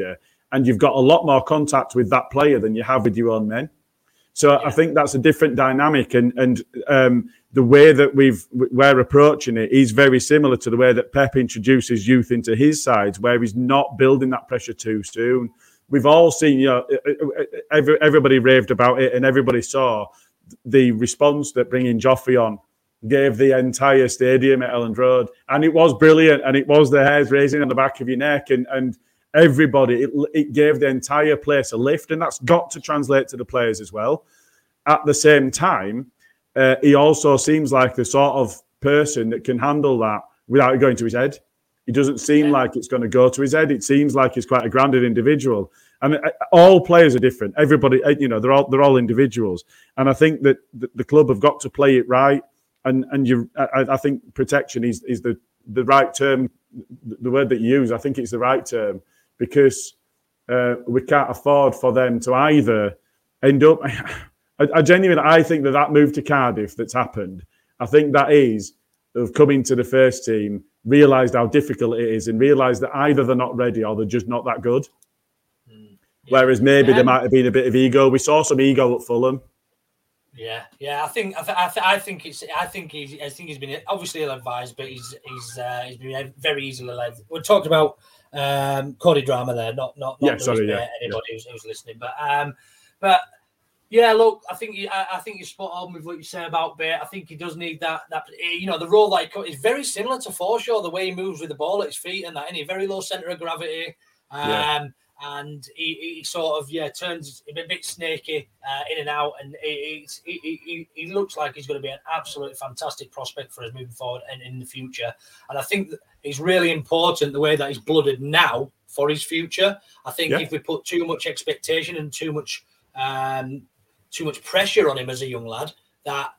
and you've got a lot more contact with that player than you have with your own men. So yeah. I think that's a different dynamic, and and um, the way that we've we're approaching it is very similar to the way that Pep introduces youth into his sides, where he's not building that pressure too soon. We've all seen, you know, every, everybody raved about it, and everybody saw the response that bringing Joffrey on gave the entire stadium at Elland Road, and it was brilliant, and it was the hairs raising on the back of your neck, and and. Everybody, it, it gave the entire place a lift, and that's got to translate to the players as well. At the same time, uh, he also seems like the sort of person that can handle that without it going to his head. He doesn't seem yeah. like it's going to go to his head. It seems like he's quite a grounded individual. And uh, all players are different. Everybody, uh, you know, they're all they're all individuals. And I think that the, the club have got to play it right. And and you, I, I think protection is is the the right term, the word that you use. I think it's the right term. Because uh, we can't afford for them to either end up. I, I genuinely, I think that that move to Cardiff that's happened, I think that is of coming to the first team, realised how difficult it is, and realised that either they're not ready or they're just not that good. Mm, yeah. Whereas maybe yeah. there might have been a bit of ego. We saw some ego at Fulham. Yeah, yeah. I think I, th- I, th- I think it's I think he's I think he's been obviously ill-advised, but he's he's uh, he's been very easily led. We talked about. Um, Cody Drama there, not not, not yeah, sorry, yeah, anybody yeah. Who's, who's listening, but um, but yeah, look, I think you, I, I think you're spot on with what you say about Bate. I think he does need that that you know the role that he is very similar to Forshaw, the way he moves with the ball at his feet and that, and he very low centre of gravity, um, yeah. and he, he sort of yeah turns a bit, bit snaky uh, in and out, and he, he, he, he looks like he's going to be an absolutely fantastic prospect for us moving forward and in the future. And I think that it's really important the way that he's blooded now for his future. I think yeah. if we put too much expectation and too much um, too much pressure on him as a young lad, that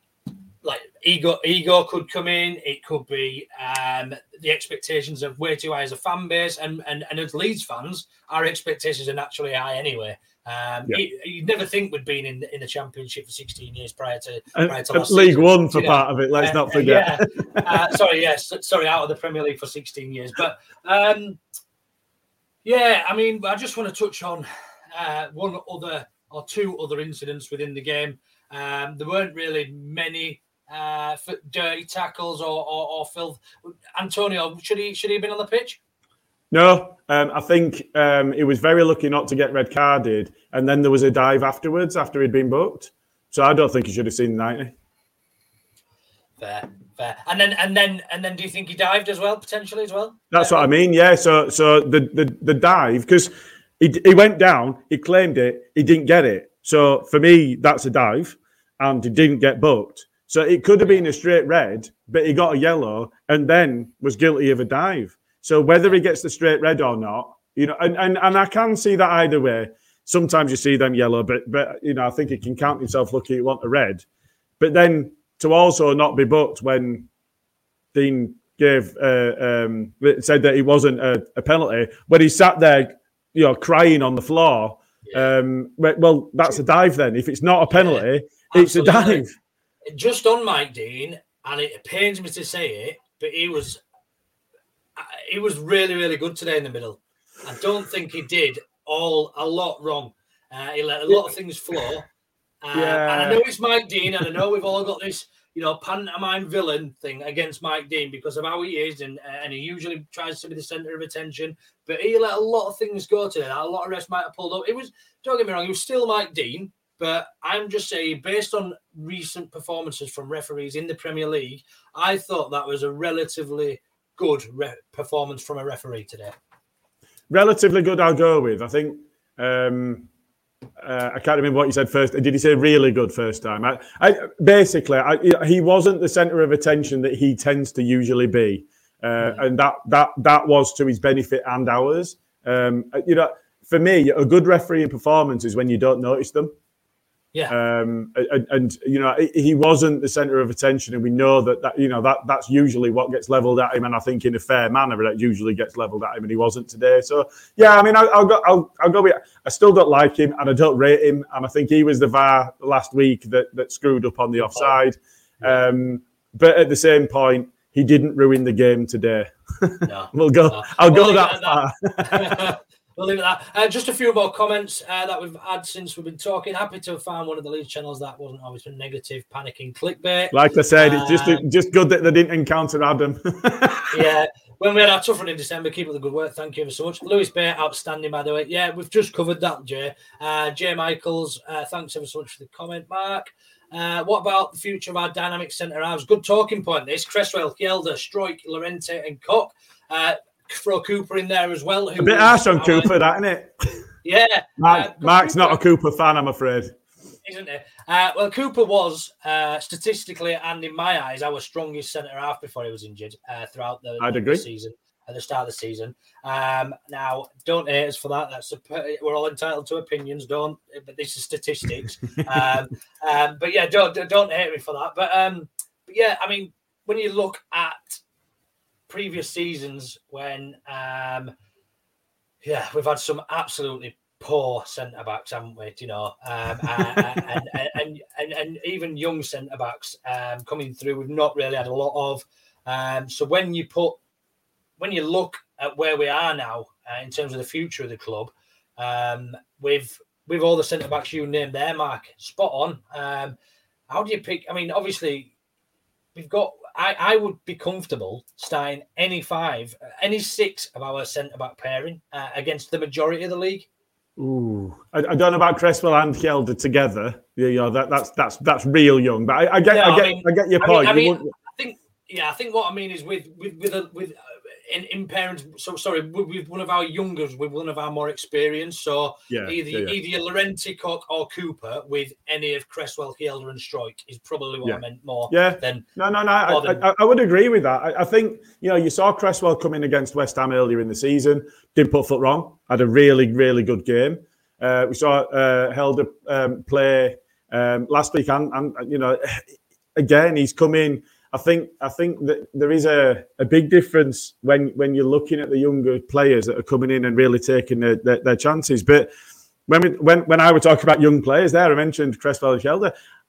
like ego ego could come in. It could be um, the expectations of way too high as a fan base, and and, and as Leeds fans, our expectations are naturally high anyway. Um, yeah. you, you'd never think we'd been in in the Championship for sixteen years prior to prior to last League season. One for you part know? of it. Let's uh, uh, not forget. Yeah. uh, sorry, yes, sorry, out of the Premier League for sixteen years. But um, yeah, I mean, I just want to touch on uh, one other or two other incidents within the game. Um, there weren't really many uh, dirty tackles or, or, or filth. Antonio, should he should he have been on the pitch? No, um, I think um, he was very lucky not to get red carded, and then there was a dive afterwards after he'd been booked. So I don't think he should have seen ninety. Fair, fair. And then, and then, and then, do you think he dived as well, potentially as well? That's what I mean. Yeah. So, so the the, the dive, because he he went down, he claimed it, he didn't get it. So for me, that's a dive, and he didn't get booked. So it could have been a straight red, but he got a yellow, and then was guilty of a dive. So whether he gets the straight red or not, you know, and, and, and I can see that either way. Sometimes you see them yellow, but but you know, I think he can count himself lucky he want a red. But then to also not be booked when Dean gave uh, um, said that it wasn't a, a penalty, when he sat there, you know, crying on the floor. Yeah. Um, well, that's a dive then. If it's not a penalty, yeah, it's a dive. Just on Mike Dean, and it pains me to say it, but he was. He was really, really good today in the middle. I don't think he did all a lot wrong. Uh, he let a lot of things flow. Uh, yeah. And I know it's Mike Dean, and I know we've all got this, you know, pantomime villain thing against Mike Dean because of how he is, and and he usually tries to be the centre of attention. But he let a lot of things go today. A lot of refs might have pulled up. It was, don't get me wrong, he was still Mike Dean. But I'm just saying, based on recent performances from referees in the Premier League, I thought that was a relatively good re- performance from a referee today. Relatively good, I'll go with. I think um, uh, I can't remember what you said first. Did he say really good first time? I, I, basically, I, he wasn't the centre of attention that he tends to usually be, uh, mm-hmm. and that that that was to his benefit and ours. Um, you know, for me, a good refereeing performance is when you don't notice them. Yeah, um, and, and you know he wasn't the centre of attention, and we know that that you know that that's usually what gets levelled at him, and I think in a fair manner that usually gets levelled at him, and he wasn't today. So yeah, I mean I'll, I'll go I'll, I'll go with I still don't like him, and I don't rate him, and I think he was the V A R last week that that screwed up on the offside. Um, but at the same point, he didn't ruin the game today. No, we'll go. No. I'll well, go that, that far. we'll leave it at that. Uh, just a few more comments uh, that we've had since we've been talking. Happy to have found one of the Leeds channels that wasn't always negative, panicking clickbait. Like I said, it's just um, just good that they didn't encounter Adam. Yeah, when we had our tough run in December, keep up the good work. Thank you ever so much. Lewis Bay, outstanding, by the way. Yeah, we've just covered that, Jay. Uh, Jay Michaels, uh, thanks ever so much for the comment, Mark. Uh, what about the future of our dynamic centre halves? Good talking point, this. Cresswell, Hjelde, Struijk, Llorente and Koch. Uh, throw Cooper in there as well. Who a bit harsh on Cooper, that, isn't it? Yeah. Mark, uh, Mark's Cooper, not a Cooper fan, I'm afraid. Isn't it? Uh, well, Cooper was, uh, statistically and in my eyes, our strongest centre half before he was injured uh, throughout the, I'd the agree. season. At the start of the season. Um, now, don't hate us for that. That's a, we're all entitled to opinions. Don't, but this is statistics. um, um, but yeah, don't don't hate me for that. But, um, but yeah, I mean, when you look at previous seasons, when um, yeah, we've had some absolutely poor centre backs, haven't we? You know, um, and, and, and and and even young centre backs um, coming through, we've not really had a lot of. Um, so when you put When you look at where we are now uh, in terms of the future of the club, um, with with all the centre backs you named there, Mark, spot on. Um, how do you pick? I mean, obviously, we've got. I, I would be comfortable starting any five, any six of our centre back pairing uh, against the majority of the league. Ooh, I, I don't know about Cresswell and Hjelde together. Yeah, yeah, that, that's that's that's real young. But I, I get, No, I get, I, mean, I get your I point. Mean, I, You mean, I think, yeah, I think what I mean is with with with a, with. Uh, In, in parents, so sorry, with one of our youngers, with one of our more experienced. So yeah, either yeah, yeah. either Llorente, Koch, or Cooper with any of Cresswell, Hjelde, and Struijk is probably what yeah. I meant more. Yeah, than no, no, no. I, than... I, I would agree with that. I, I think you know you saw Cresswell come in against West Ham earlier in the season. Didn't put foot wrong. Had a really, really good game. Uh, we saw uh, Hjelde um, play um, last week, and, and you know, again he's come in. I think I think that there is a, a big difference when, when you're looking at the younger players that are coming in and really taking their, their, their chances. But when we, when when I were talking about young players there, I mentioned Cresswell and Hjelde.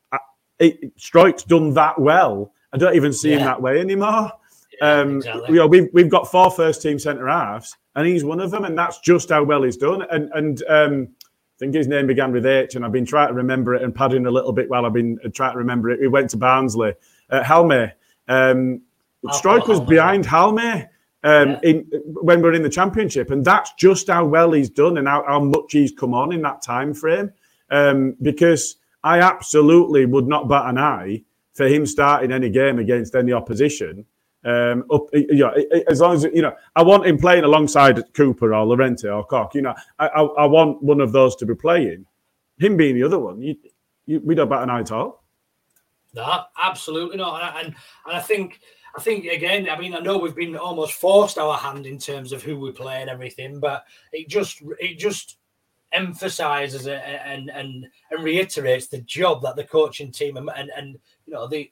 Struijk's done that well. I don't even see yeah. him that way anymore. Yeah, um, exactly. You know, we've we've got four first team centre halves, and he's one of them, and that's just how well he's done. And and um, I think his name began with H, and I've been trying to remember it and padding a little bit while I've been trying to remember it. He went to Barnsley. Uh, Halme. Um, Struijk was behind Halme um, yeah. in, when we were in the Championship, and that's just how well he's done and how, how much he's come on in that time frame. Um, because I absolutely would not bat an eye for him starting any game against any opposition. Um, up, you know, as long as you know, I want him playing alongside Cooper or Llorente or Koch. You know, I, I, I want one of those to be playing. Him being the other one, you, you, we don't bat an eye at all. No, absolutely not. And, and and I think I think again, I mean, I know we've been almost forced our hand in terms of who we play and everything, but it just it just emphasises and and and reiterates the job that the coaching team and and, and you know the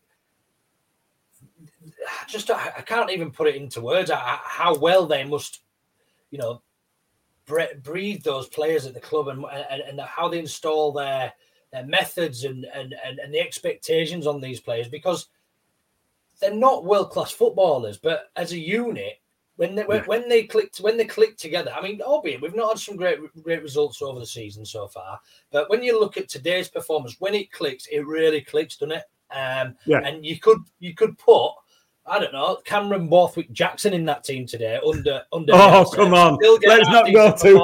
just I can't even put it into words how well they must you know breathe those players at the club and and, and how they install their. Their methods and, and, and, and the expectations on these players, because they're not world-class footballers, but as a unit, when they yeah. when they click when they click together, I mean, albeit we've not had some great great results over the season so far, but when you look at today's performance, when it clicks, it really clicks, doesn't it? Um, yeah. And you could you could put. I don't know, Cameron Borthwick Jackson in that team today under under. Oh, Nelson. come on! Let's not go too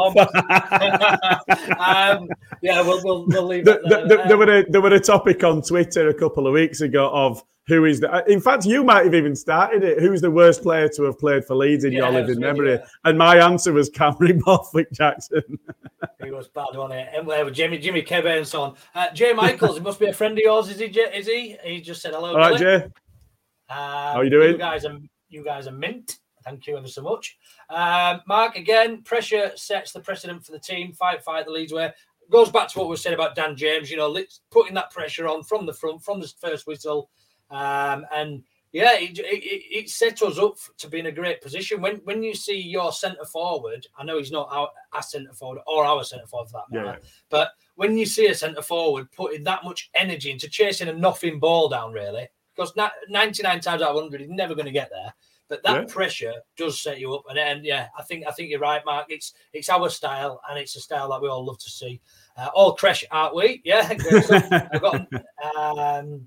far. um, yeah, we'll, we'll we'll leave the, it there. The, the, there were a, there were a topic on Twitter a couple of weeks ago of who is the. In fact, you might have even started it. Who's the worst player to have played for Leeds in yeah, your living memory? Yeah. And my answer was Cameron Borthwick Jackson. He was bad, wasn't it? And with Jimmy Jimmy Kebe and so on. Uh, Jay Michaels, he must be a friend of yours, is he? Is he? He just said hello. All right, Jay. Um, How are you doing? You guys are you guys are mint. Thank you ever so much. Um, Mark, again, pressure sets the precedent for the team. Fight, fight the Leeds way. Goes back to what we said about Dan James. You know, putting that pressure on from the front, from the first whistle, um, and yeah, it, it, it sets us up to be in a great position. When when you see your centre forward, I know he's not our, our centre forward or our centre forward for that matter, yeah. but when you see a centre forward putting that much energy into chasing a nothing ball down, really. Because ninety-nine times out of one hundred, he's never going to get there. But that yeah. pressure does set you up. And then, yeah, I think I think you're right, Mark. It's it's our style, and it's a style that we all love to see. Uh, all Crash, aren't we? Yeah, great stuff. I've got. Um,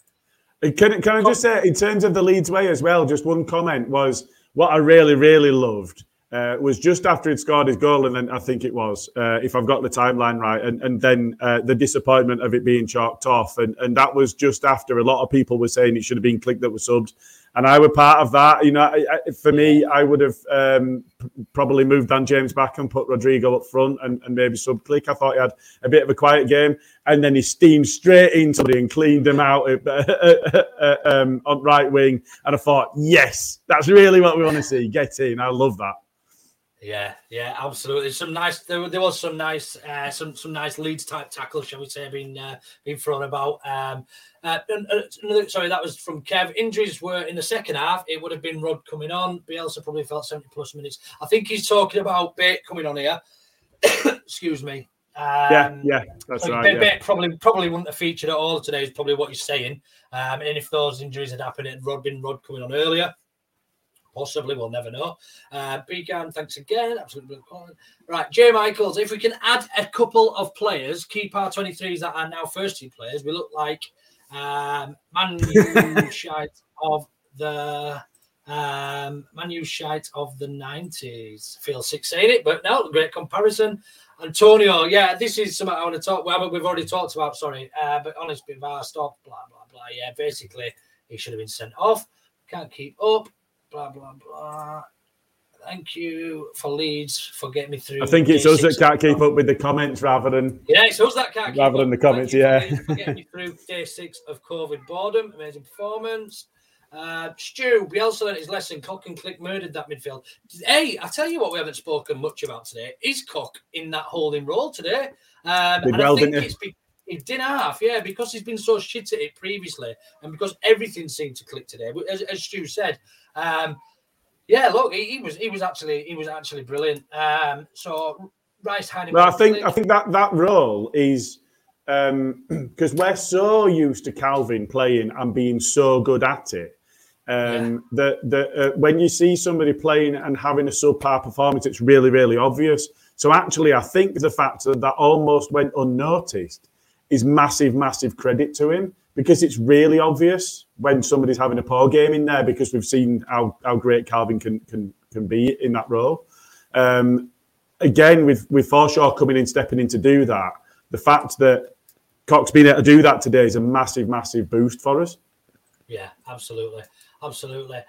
can can I just say, in terms of the Leeds way as well, just one comment was what I really really loved. Uh, was just after he'd scored his goal, and then I think it was, uh, if I've got the timeline right, and, and then uh, the disappointment of it being chalked off. And, and that was just after a lot of people were saying it should have been Click that was subbed. And I were part of that. You know, I, I, for me, I would have um, probably moved Dan James back and put Rodrigo up front and, and maybe sub Click. I thought he had a bit of a quiet game. And then he steamed straight into somebody and cleaned him out uh, uh, uh, um, on right wing. And I thought, yes, that's really what we want to see. Get in. I love that. Yeah, yeah, absolutely. Some nice. There, there was some nice, uh, some some nice Leeds type tackles, shall we say, being uh, being thrown about. Um, uh, another, sorry, that was from Kev. Injuries were in the second half. It would have been Rod coming on. Bielsa probably felt seventy plus minutes. I think he's talking about Bate coming on here. Excuse me. Um, yeah, yeah, that's so right. Bate, yeah. Bate probably probably wouldn't have featured at all today. Is probably what he's saying. Um, and if those injuries had happened, it had Rod been Rod coming on earlier. Possibly, we'll never know. Uh, Began, thanks again. Absolutely. Right, Jay Michaels, if we can add a couple of players, keep our twenty-threes that are now first team players, we look like um, Man U shite of the um, Man U shite of the nineties. Feel sick saying it, but no, great comparison. Antonio, yeah, this is something I want to talk about. We've already talked about, sorry, uh, but honest, bit of our stop, blah, blah, blah. Yeah, basically, he should have been sent off. Can't keep up. Blah, blah, blah. Thank you for Leeds for getting me through. I think it's us that can't keep up with the comments rather than... Yeah, it's us that can't keep rather up. than the comments, Thank yeah. you for getting me through day six of COVID boredom. Amazing performance. Uh, Stu, Bielsa learned his lesson. Cock and Click murdered that midfield. Hey, I tell you what we haven't spoken much about today is Cock in that holding role today. Um, Did and well, I think didn't it's be- He did half, yeah, because he's been so shit at it previously and because everything seemed to click today. As, as Stu said, um, yeah, look, he, he was he was actually he was actually brilliant. Um, so Rice had him. Well, I think I think that that role is because um, we're so used to Calvin playing and being so good at it. Um, yeah. That that uh, when you see somebody playing and having a subpar performance, it's really really obvious. So actually, I think the fact that that almost went unnoticed is massive massive credit to him. Because it's really obvious when somebody's having a poor game in there because we've seen how, how great Calvin can, can can be in that role. Um, again, with, with Forshaw coming in, stepping in to do that, the fact that Cock's been able to do that today is a massive, massive boost for us. Yeah, absolutely. Absolutely.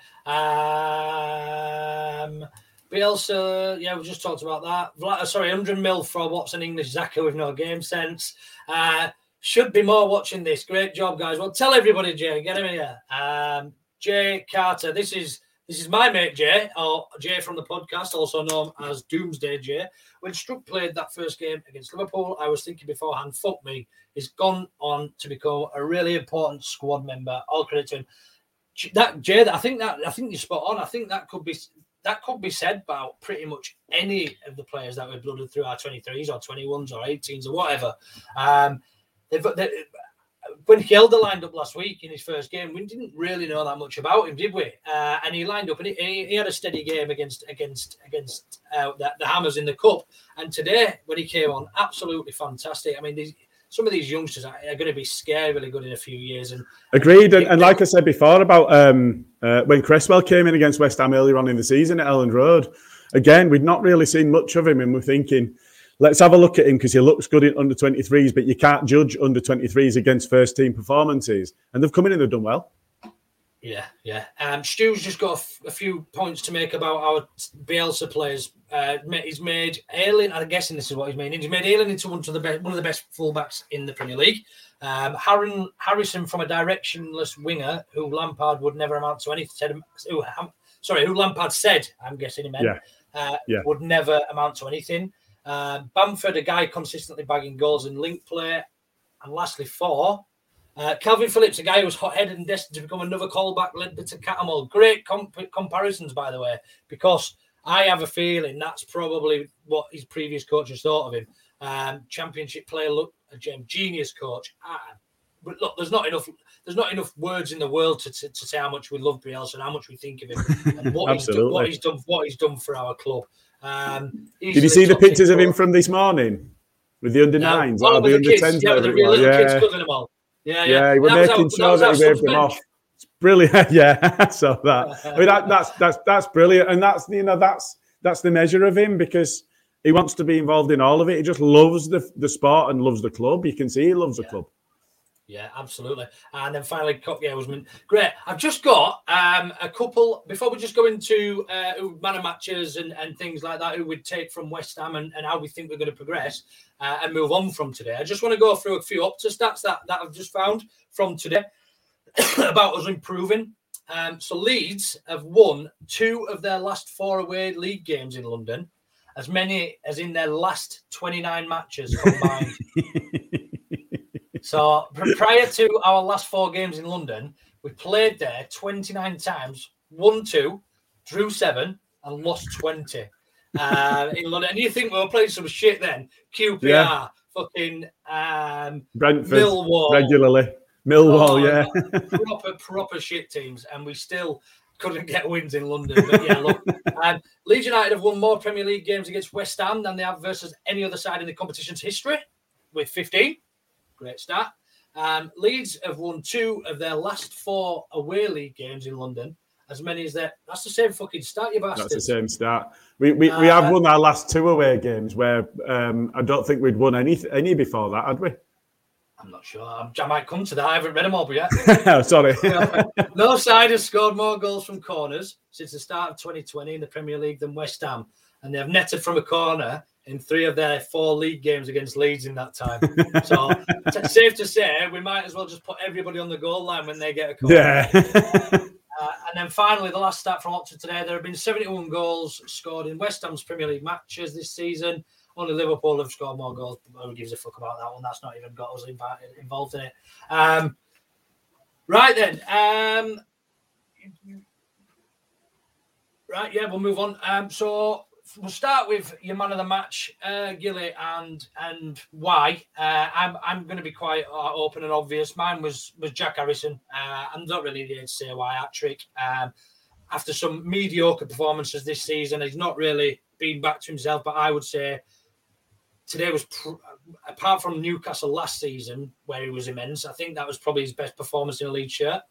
Um, Bielsa, yeah, we just talked about that. Vla- sorry, one hundred mil for what's an English Zaka with no game sense. Uh, Should be more watching this. Great job, guys. Well, tell everybody, Jay. Get him in here. Um, Jay Carter. This is this is my mate, Jay, or Jay from the podcast, also known as Doomsday Jay. When Struck played that first game against Liverpool, I was thinking beforehand, fuck me. He's gone on to become a really important squad member. All credit to him. That Jay, I think that I think you're spot on. I think that could be that could be said about pretty much any of the players that were blooded through our twenty-threes or twenty-ones or eighteens or whatever. Um, They've, they, when Kjelder lined up last week in his first game, we didn't really know that much about him, did we? Uh, and he lined up and he, he had a steady game against against against uh, the, the Hammers in the Cup. And today, when he came on, absolutely fantastic. I mean, these, some of these youngsters are, are going to be scary, really good in a few years. And agreed. And, and like I said before about um, uh, when Cresswell came in against West Ham earlier on in the season at Elland Road, again, we'd not really seen much of him, and we're thinking, let's have a look at him because he looks good in under twenty-threes, but you can't judge under twenty-threes against first team performances. And they've come in and they've done well. Yeah, yeah. Um, Stu's just got a, f- a few points to make about our Bielsa players. Uh, he's made Ayling, I'm guessing this is what he's made. He's made Ayling into one of the best, one of the best fullbacks in the Premier League. Um, Harron, Harrison from a directionless winger who Lampard would never amount to anything. Who, sorry, who Lampard said, I'm guessing he meant, yeah. Uh, yeah. would never amount to anything. Uh, Bamford, a guy consistently bagging goals in link play. And lastly, four, uh, Calvin Phillips, a guy who's hot-headed and destined to become another callback led to Catamol. Great comp- comparisons, by the way, because I have a feeling that's probably what his previous coaches thought of him. Um, championship player, look, a genius coach. Ah, but look, there's not enough. There's not enough words in the world to, to, to say how much we love Bielsa and how much we think of him and what he's done. What he's done. What he's done for our club. Um, Did you see the pictures of him from this morning with the under nines no, or the, the under tens? Yeah, with the real little yeah. kids cuddling them all. Yeah, yeah. Yeah, he was making our, sure that, that he waved them off. It's brilliant. Yeah, I saw that. I mean, that, that's that's that's brilliant, and that's you know that's that's the measure of him because he wants to be involved in all of it. He just loves the the sport and loves the club. You can see he loves the yeah. club. Yeah, absolutely. And then finally, yeah, was great. I've just got um, a couple, before we just go into uh, man of matches and, and things like that, who we'd take from West Ham and, and how we think we're going to progress uh, and move on from today. I just want to go through a few up to stats that, that I've just found from today about us improving. Um, so Leeds have won two of their last four away league games in London, as many as in their last twenty-nine matches combined. So prior to our last four games in London, we played there twenty-nine times, won two, drew seven, and lost twenty uh, in London. And you think we were playing some shit then? Q P R, yeah. fucking um, Brentford, Millwall, regularly. Millwall, oh, yeah. proper, proper shit teams. And we still couldn't get wins in London. But yeah, look, um, Leeds United have won more Premier League games against West Ham than they have versus any other side in the competition's history, with fifteen. Great start. Um, Leeds have won two of their last four away league games in London. As many as that. That's the same fucking start, you bastard. That's the same start. We we, uh, we have won our last two away games where um, I don't think we'd won any any before that, had we? I'm not sure. I'm, I might come to that. I haven't read them all yet. Sorry. No side has scored more goals from corners since the start of twenty twenty in the Premier League than West Ham. And they have netted from a corner in three of their four league games against Leeds in that time. So t- safe to say, we might as well just put everybody on the goal line when they get a corner. Yeah. uh, and then finally, the last stat from Opta today, there have been seventy-one goals scored in West Ham's Premier League matches this season. Only Liverpool have scored more goals. Who gives a fuck about that one? That's not even got us involved in it. Um, right then. Um, right, yeah, we'll move on. Um, so... We'll start with your man of the match, uh, Gilly, and and why. Uh, I'm I'm going to be quite uh, open and obvious. Mine was was Jack Harrison. Uh, I'm not really here to say why hat-trick. Um, after some mediocre performances this season, he's not really been back to himself. But I would say today was, pr- apart from Newcastle last season, where he was immense, I think that was probably his best performance in a league shirt.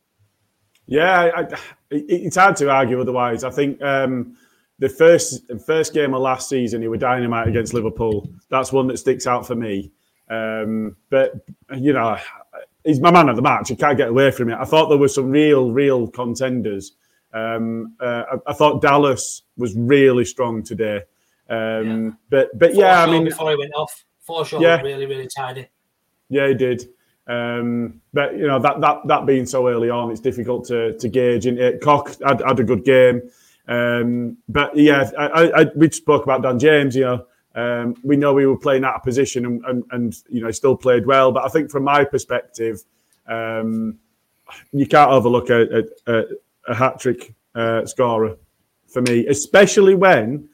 Yeah, I, I, it's hard to argue otherwise. I think... Um, The first first game of last season, he was dynamite against Liverpool. That's one that sticks out for me. Um, but, you know, he's my man of the match. You can't get away from it. I thought there were some real, real contenders. Um, uh, I, I thought Dallas was really strong today. Um, yeah. But, but yeah, I mean... Before he went off. Forshaw yeah, was really, really tidy. Yeah, he did. Um, but, you know, that that that being so early on, it's difficult to, to gauge. And it, Koch had, had a good game. Um, but yeah, I, I, we spoke about Dan James. You know, um, we know we were playing out of position, and, and, and you know, still played well. But I think from my perspective, um, you can't overlook a, a, a hat trick uh, scorer for me, especially when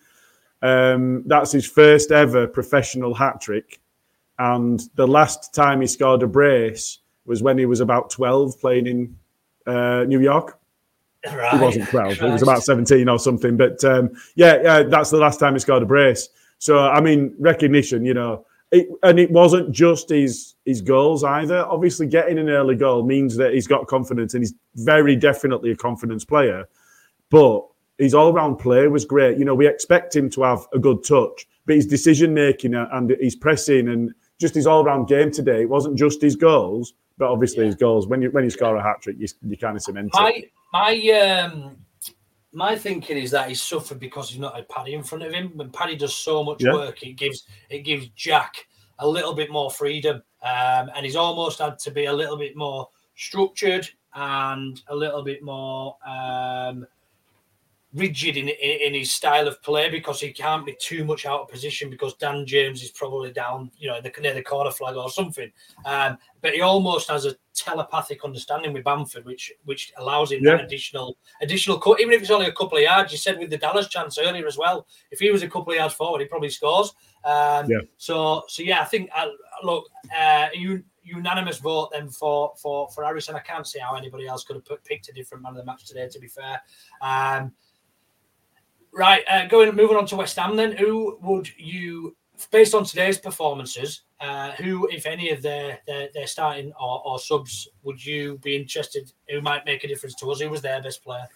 um, that's his first ever professional hat trick, and the last time he scored a brace was when he was about twelve, playing in uh, New York. Right. He wasn't twelve. He was about seventeen or something. But um, yeah, yeah, that's the last time he scored a brace. So, I mean, recognition, you know. It, and it wasn't just his his goals either. Obviously, getting an early goal means that he's got confidence, and he's very definitely a confidence player. But his all-round play was great. You know, we expect him to have a good touch, but his decision-making and his pressing and just his all-round game today, it wasn't just his goals, but obviously yeah. his goals. When you when you score a hat-trick, you, you kind of cement my, it. My um, my thinking is that he's suffered because he's not had Paddy in front of him. When Paddy does so much yeah. work, it gives it gives Jack a little bit more freedom, um, and he's almost had to be a little bit more structured and a little bit more um, rigid in, in in his style of play because he can't be too much out of position because Dan James is probably down, you know, in the, near the corner flag or something. Um, but he almost has a telepathic understanding with Bamford, which which allows him yeah. that additional additional cut, even if it's only a couple of yards. You said with the Dallas chance earlier as well, if he was a couple of yards forward, he probably scores. Um, yeah. So so yeah, I think uh, look, uh, you. Unanimous vote then for for for Harrison. I can't see how anybody else could have put, picked a different man of the match today, to be fair. Um, right, uh, going moving on to West Ham then. Who would you, based on today's performances, uh, who, if any of their their, their starting or, or subs, would you be interested? Who might make a difference to us? Who was their best player?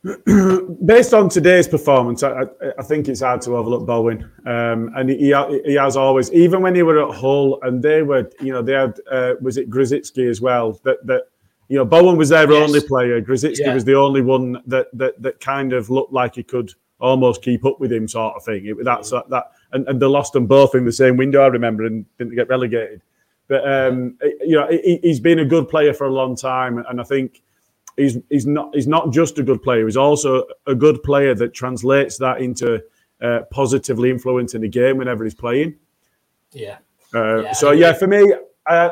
Based on today's performance, I, I think it's hard to overlook Bowen. Um, and he, he has always, even when he were at Hull, and they were, you know, they had, uh, was it Grzycki as well? That that you know, Bowen was their yes. only player. Grzycki yeah. was the only one that that that kind of looked like he could almost keep up with him, sort of thing. It, that's that, that and, and they lost them both in the same window, I remember, and didn't get relegated. But um, you know, he, he's been a good player for a long time, and I think. He's he's not he's not just a good player. He's also a good player that translates that into uh, positively influencing the game whenever he's playing. Yeah. Uh, yeah so yeah, for me, uh,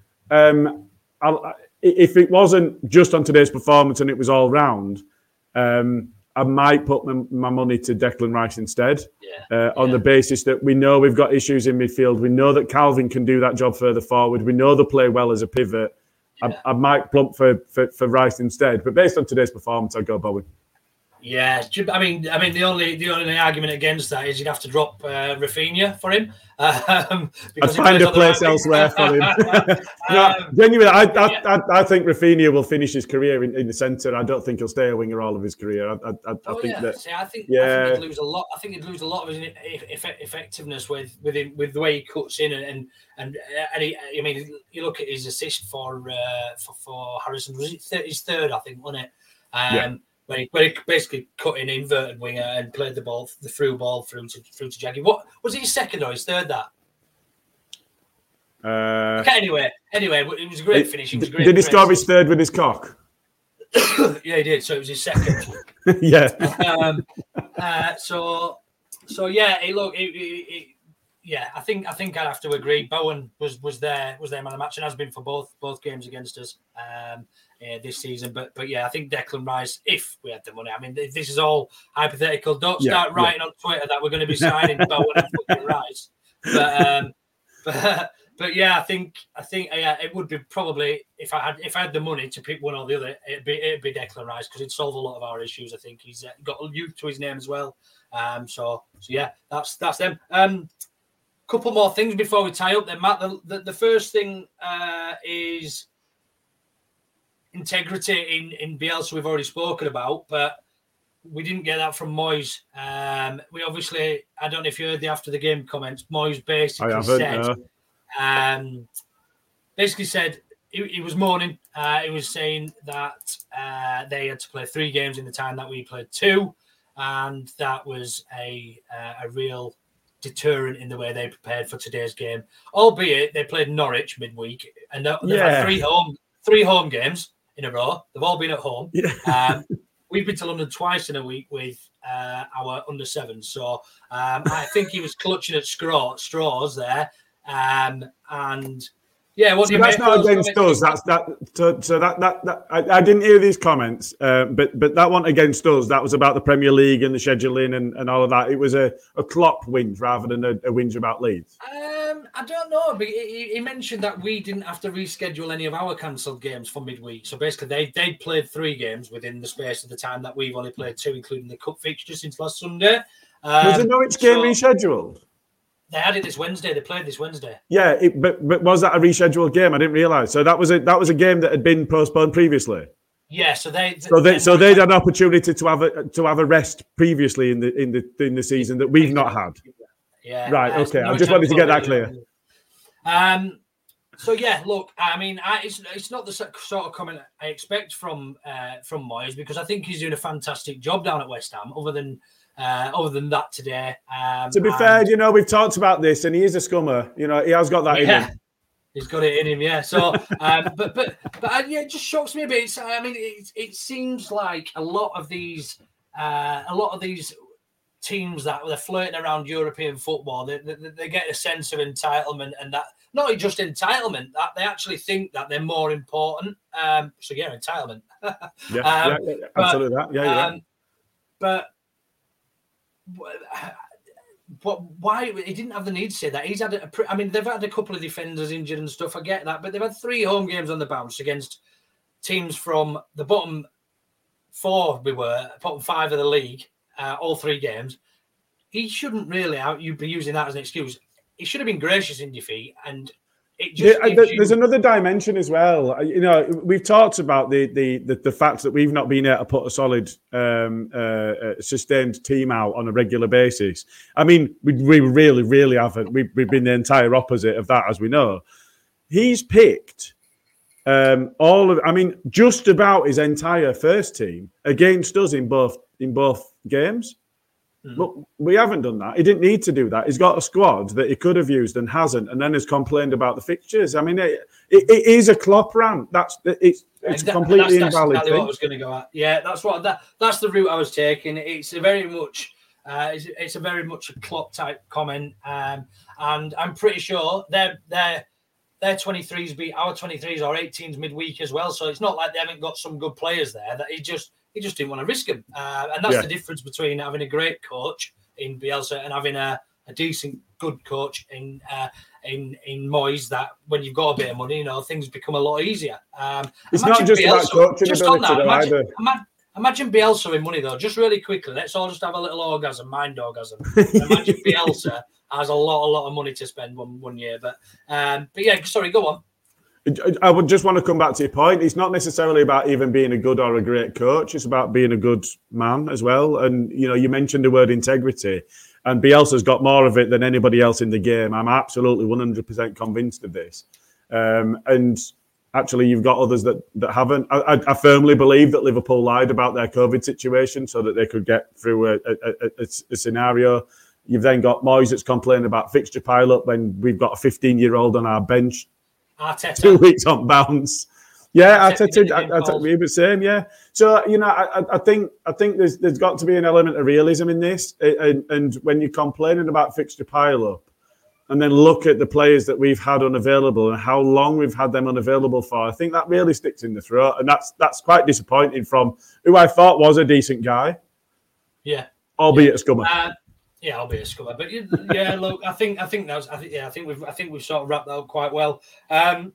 um, I'll, if it wasn't just on today's performance and it was all round, um, I might put my, my money to Declan Rice instead. Yeah. Uh, on yeah. the basis that we know we've got issues in midfield. We know that Calvin can do that job further forward. We know they play well as a pivot. Yeah. I, I might plump for, for, for Rice instead, but based on today's performance, I'd go Bowen. Yeah, I mean, I mean, the only the only argument against that is you'd have to drop uh, Rafinha for him. Um, I'd find a place elsewhere for him. no, um, genuinely, I, I, yeah. I I think Rafinha will finish his career in, in the centre. I don't think he'll stay a winger all of his career. I, I, I, oh, I think yeah. that. See, I think, yeah. I think he'd lose a lot. I think he'd lose a lot of his effectiveness with with him, with the way he cuts in and and and, and he, I mean, you look at his assist for uh, for, for Harrison. Was it th- his third? I think, wasn't it? Um, yeah. Where he, where he basically cut in inverted winger and played the ball, the through ball through to through to Jackie. What was he, his second or his third? That. Uh, okay, anyway, anyway, it was a great it, finish. It was a great. Did he score his third with his cock? Yeah, he did. So it was his second. yeah. Um, uh, so, so yeah. He look. He, he, he, yeah, I think I think I'd have to agree. Bowen was was there was there man of the match and has been for both both games against us. Um, Uh, this season, but but yeah, I think Declan Rice, if we had the money, I mean, this is all hypothetical. Don't start yeah, writing yeah. on Twitter that we're going to be signing Bowen and fucking Rice. But um, but but yeah, I think I think yeah, it would be probably if I had if I had the money to pick one or the other, it'd be it'd be Declan Rice because he'd solve a lot of our issues. I think he's got youth to his name as well. Um, so so yeah, that's that's them. Um, couple more things before we tie up. Then Matt, the the, the first thing uh, is. Integrity in, in Bielsa we've already spoken about, but we didn't get that from Moyes. Um, we obviously, I don't know if you heard the after the game comments, Moyes basically said, no. um, basically said he, he was mourning. Uh, he was saying that uh, they had to play three games in the time that we played two, and that was a uh, a real deterrent in the way they prepared for today's game. Albeit they played Norwich midweek, and they've yeah. had three home three home games in a row. They've all been at home. Yeah. um, we've been to London twice in a week with uh, our under sevens. So um, I think he was clutching at straw, straws there. Um, and yeah, what so do you that's make not against us. That's that. So, so that that, that I, I didn't hear these comments, uh, but but that one against us. That was about the Premier League and the scheduling and, and all of that. It was a, a Klopp whinge rather than a, a whinge about Leeds. Um, I don't know. But he, he mentioned that we didn't have to reschedule any of our cancelled games for midweek. So basically, they they played three games within the space of the time that we've only played two, including the cup fixture since last Sunday. Um, was the Norwich game so, rescheduled? They had it this Wednesday. They played this Wednesday. Yeah, it, but but was that a rescheduled game? I didn't realise. So that was a that was a game that had been postponed previously. Yeah, so they so they so they'd had an opportunity to have a to have a rest previously in the in the in the season that we've not had. Yeah, right. Uh, okay, I just wanted to get that clear. Um. So yeah, look, I mean, I, it's it's not the sort of comment I expect from uh, from Moyes because I think he's doing a fantastic job down at West Ham. Other than. Uh, other than that today. Um, to be and, fair, you know, we've talked about this and he is a scummer. You know, he has got that yeah, in him. He's got it in him, yeah. So, um, but but but uh, yeah, it just shocks me a bit. It's, I mean, it, it seems like a lot of these uh, a lot of these teams that they're flirting around European football, they, they, they get a sense of entitlement, and that not just entitlement, that they actually think that they're more important. Um, so yeah, entitlement. yeah, um, yeah, yeah, absolutely that. Yeah, yeah. Um, but but why he didn't have the need to say that? He's had a, I mean, they've had a couple of defenders injured and stuff. I get that, but they've had three home games on the bounce against teams from the bottom four. We were bottom five of the league. Uh, all three games. He shouldn't really out. You'd be using that as an excuse. He should have been gracious in defeat, and it just yeah, there's you... another dimension as well. You know, we've talked about the the the, the fact that we've not been able to put a solid, um, uh, uh, sustained team out on a regular basis. I mean, we we really, really haven't. We've we've been the entire opposite of that, as we know. He's picked um, all of. I mean, just about his entire first team against us in both in both games. Mm. But we haven't done that. He didn't need to do that. He's got a squad that he could have used and hasn't, and then has complained about the fixtures. I mean, it, it, it is a Klopp rant. That's it's it's exactly, completely that's, that's invalid. Exactly thing. what I was going to go at. Yeah, that's what that that's the route I was taking. It's a very much uh, it's, it's a very much a Klopp type comment, um, and I'm pretty sure they're they're. Their twenty-threes beat our twenty-threes or eighteens midweek as well. So it's not like they haven't got some good players there. That he just he just didn't want to risk them. Uh, and that's yeah. the difference between having a great coach in Bielsa and having a, a decent, good coach in uh, in in Moyes. That when you've got a bit of money, you know, things become a lot easier. Um, it's not just Bielsa, about coaching just ability, on that, though, imagine, either. Imagine, imagine Bielsa in money, though. Just really quickly, let's all just have a little orgasm, mind orgasm. Imagine Bielsa has a lot, a lot of money to spend one one year. But um, but yeah, sorry, go on. I would just want to come back to your point. It's not necessarily about even being a good or a great coach. It's about being a good man as well. And, you know, you mentioned the word integrity, and Bielsa's got more of it than anybody else in the game. I'm absolutely one hundred percent convinced of this. Um, and actually, you've got others that, that haven't. I, I, I firmly believe that Liverpool lied about their COVID situation so that they could get through a, a, a, a scenario. You've then got Moyes that's complaining about fixture pile-up when we've got a fifteen-year-old on our bench. Arteta. Two weeks on bounce. Yeah, Arteta, Arteta, Arteta we were saying, yeah. So, you know, I, I think I think there's there's got to be an element of realism in this. And, and when you're complaining about fixture pile-up and then look at the players that we've had unavailable and how long we've had them unavailable for, I think that really sticks in the throat. And that's that's quite disappointing from who I thought was a decent guy. Yeah. Albeit yeah. a scummer. Uh, Yeah, I'll be a scummer, but yeah, look, I think I think that's I think yeah, I think we've I think we've sort of wrapped that up quite well. Um,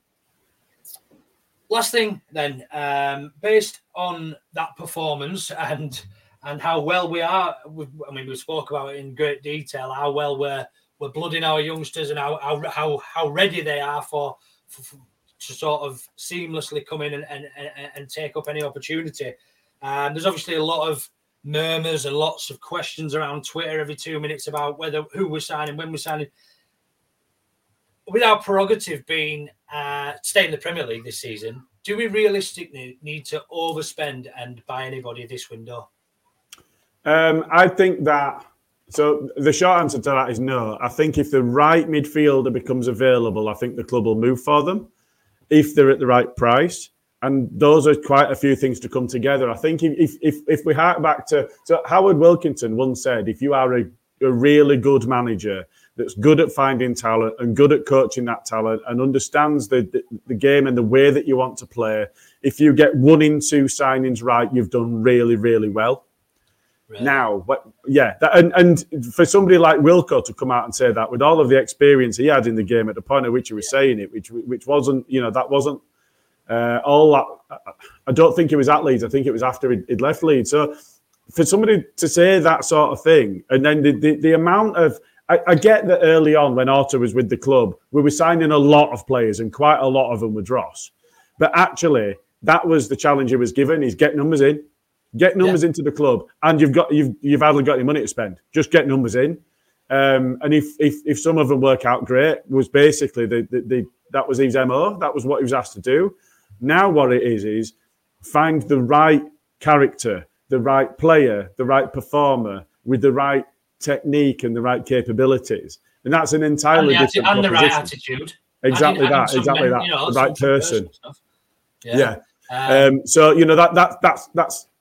last thing, then, um, based on that performance and and how well we are, I mean, we spoke about it in great detail. How well we're we're blooding our youngsters and how how how ready they are for, for, for to sort of seamlessly come in and and, and, and take up any opportunity. Um, there's obviously a lot of murmurs and lots of questions around Twitter every two minutes about whether who we're signing, when we're signing. With our prerogative being uh, stay in the Premier League this season, do we realistically need to overspend and buy anybody this window? Um, I think that. So the short answer to that is no. I think if the right midfielder becomes available, I think the club will move for them if they're at the right price. And those are quite a few things to come together. I think if if if we hark back to so Howard Wilkinson once said, if you are a, a really good manager that's good at finding talent and good at coaching that talent and understands the, the, the game and the way that you want to play, if you get one in two signings right, you've done really, really well. Really? Now, what, yeah, that, and, and for somebody like Wilco to come out and say that with all of the experience he had in the game at the point at which he was saying it, which which wasn't, you know, that wasn't, Uh, all that, I don't think it was at Leeds. I think it was after he'd, he'd left Leeds. So for somebody to say that sort of thing, and then the, the, the amount of, I, I get that early on when Orta was with the club, we were signing a lot of players and quite a lot of them were dross. But actually, that was the challenge he was given: is get numbers in, get numbers yeah. into the club, and you've got you've you've hardly got any money to spend. Just get numbers in, um, and if if if some of them work out great, was basically the the, the that was his M O. That was what he was asked to do. Now what it is, is find the right character, the right player, the right performer with the right technique and the right capabilities. And that's an entirely and different atti- And the right proposition. attitude. Exactly and, that, and exactly men, that. You know, the right person. Yeah. yeah. Um, Um, so, you know, that that that's, that's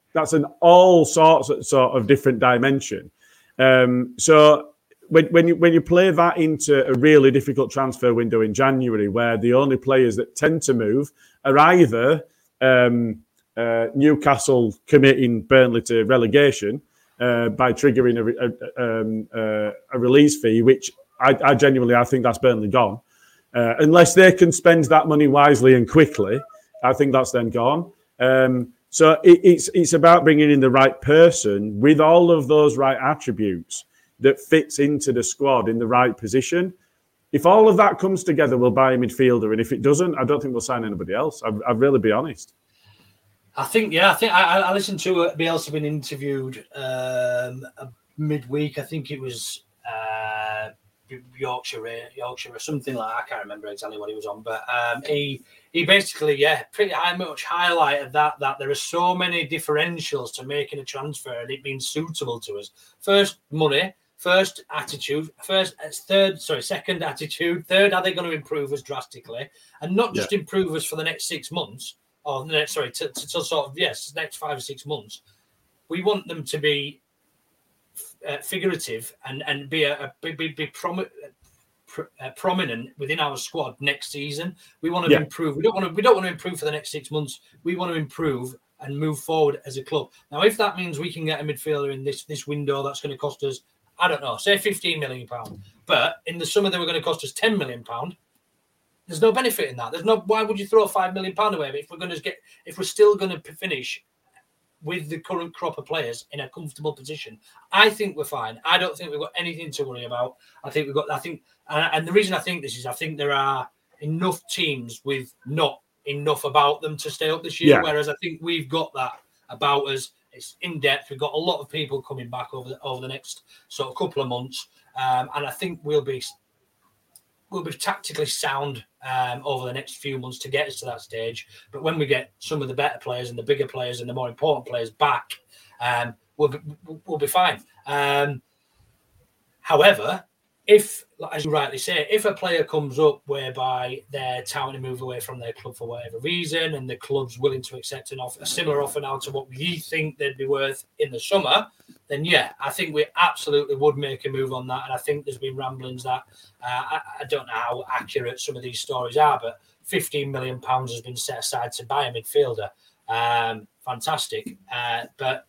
that's an all sorts of sort of different dimension. Um, so when when you when you play that into a really difficult transfer window in January, where the only players that tend to move are either um, uh, Newcastle committing Burnley to relegation uh, by triggering a, a, um, uh, a release fee, which I, I genuinely I think that's Burnley gone. Uh, unless they can spend that money wisely and quickly, I think that's then gone. Um, so it, it's it's about bringing in the right person with all of those right attributes that fits into the squad in the right position. If all of that comes together, we'll buy a midfielder, and if it doesn't, I don't think we'll sign anybody else. I'd, I'd really be honest. I think, yeah, I think I, I listened to uh, Bielsa being interviewed um, midweek. I think it was uh, Yorkshire, Yorkshire or something like that. I can't remember exactly what he was on, but um, he he basically, yeah, pretty high, much highlighted that that there are so many differentials to making a transfer and it being suitable to us. First, money. First, attitude. First, third, sorry, second, attitude. Third, are they going to improve us drastically? And not just yeah. improve us for the next six months, or the next, sorry, to, to, to sort of, yes, next five or six months. We want them to be uh, figurative and, and be a, a be, be prom- pr- uh, prominent within our squad next season. We want to yeah. improve. We don't want to. We don't want to improve for the next six months. We want to improve and move forward as a club. Now, if that means we can get a midfielder in this this window, that's going to cost us, I don't know, say fifteen million pounds. But in the summer, they were going to cost us ten million pounds. There's no benefit in that. There's no. Why would you throw five million pounds away if we're going to get, if we're still going to finish with the current crop of players in a comfortable position? I think we're fine. I don't think we've got anything to worry about. I think we've got. I think, and the reason I think this is, I think there are enough teams with not enough about them to stay up this year. Yeah. Whereas I think we've got that about us. It's in depth. We've got a lot of people coming back over the, over the next sort of couple of months, um, and I think we'll be we'll be tactically sound um, over the next few months to get us to that stage. But when we get some of the better players and the bigger players and the more important players back, um, we'll be, we'll be fine. Um, however, if, as you rightly say, if a player comes up whereby they're touting to move away from their club for whatever reason, and the club's willing to accept an offer, a similar offer now to what we think they'd be worth in the summer, then yeah, I think we absolutely would make a move on that. And I think there's been ramblings that uh, I, I don't know how accurate some of these stories are, but fifteen million pounds has been set aside to buy a midfielder. Um, fantastic, uh, but.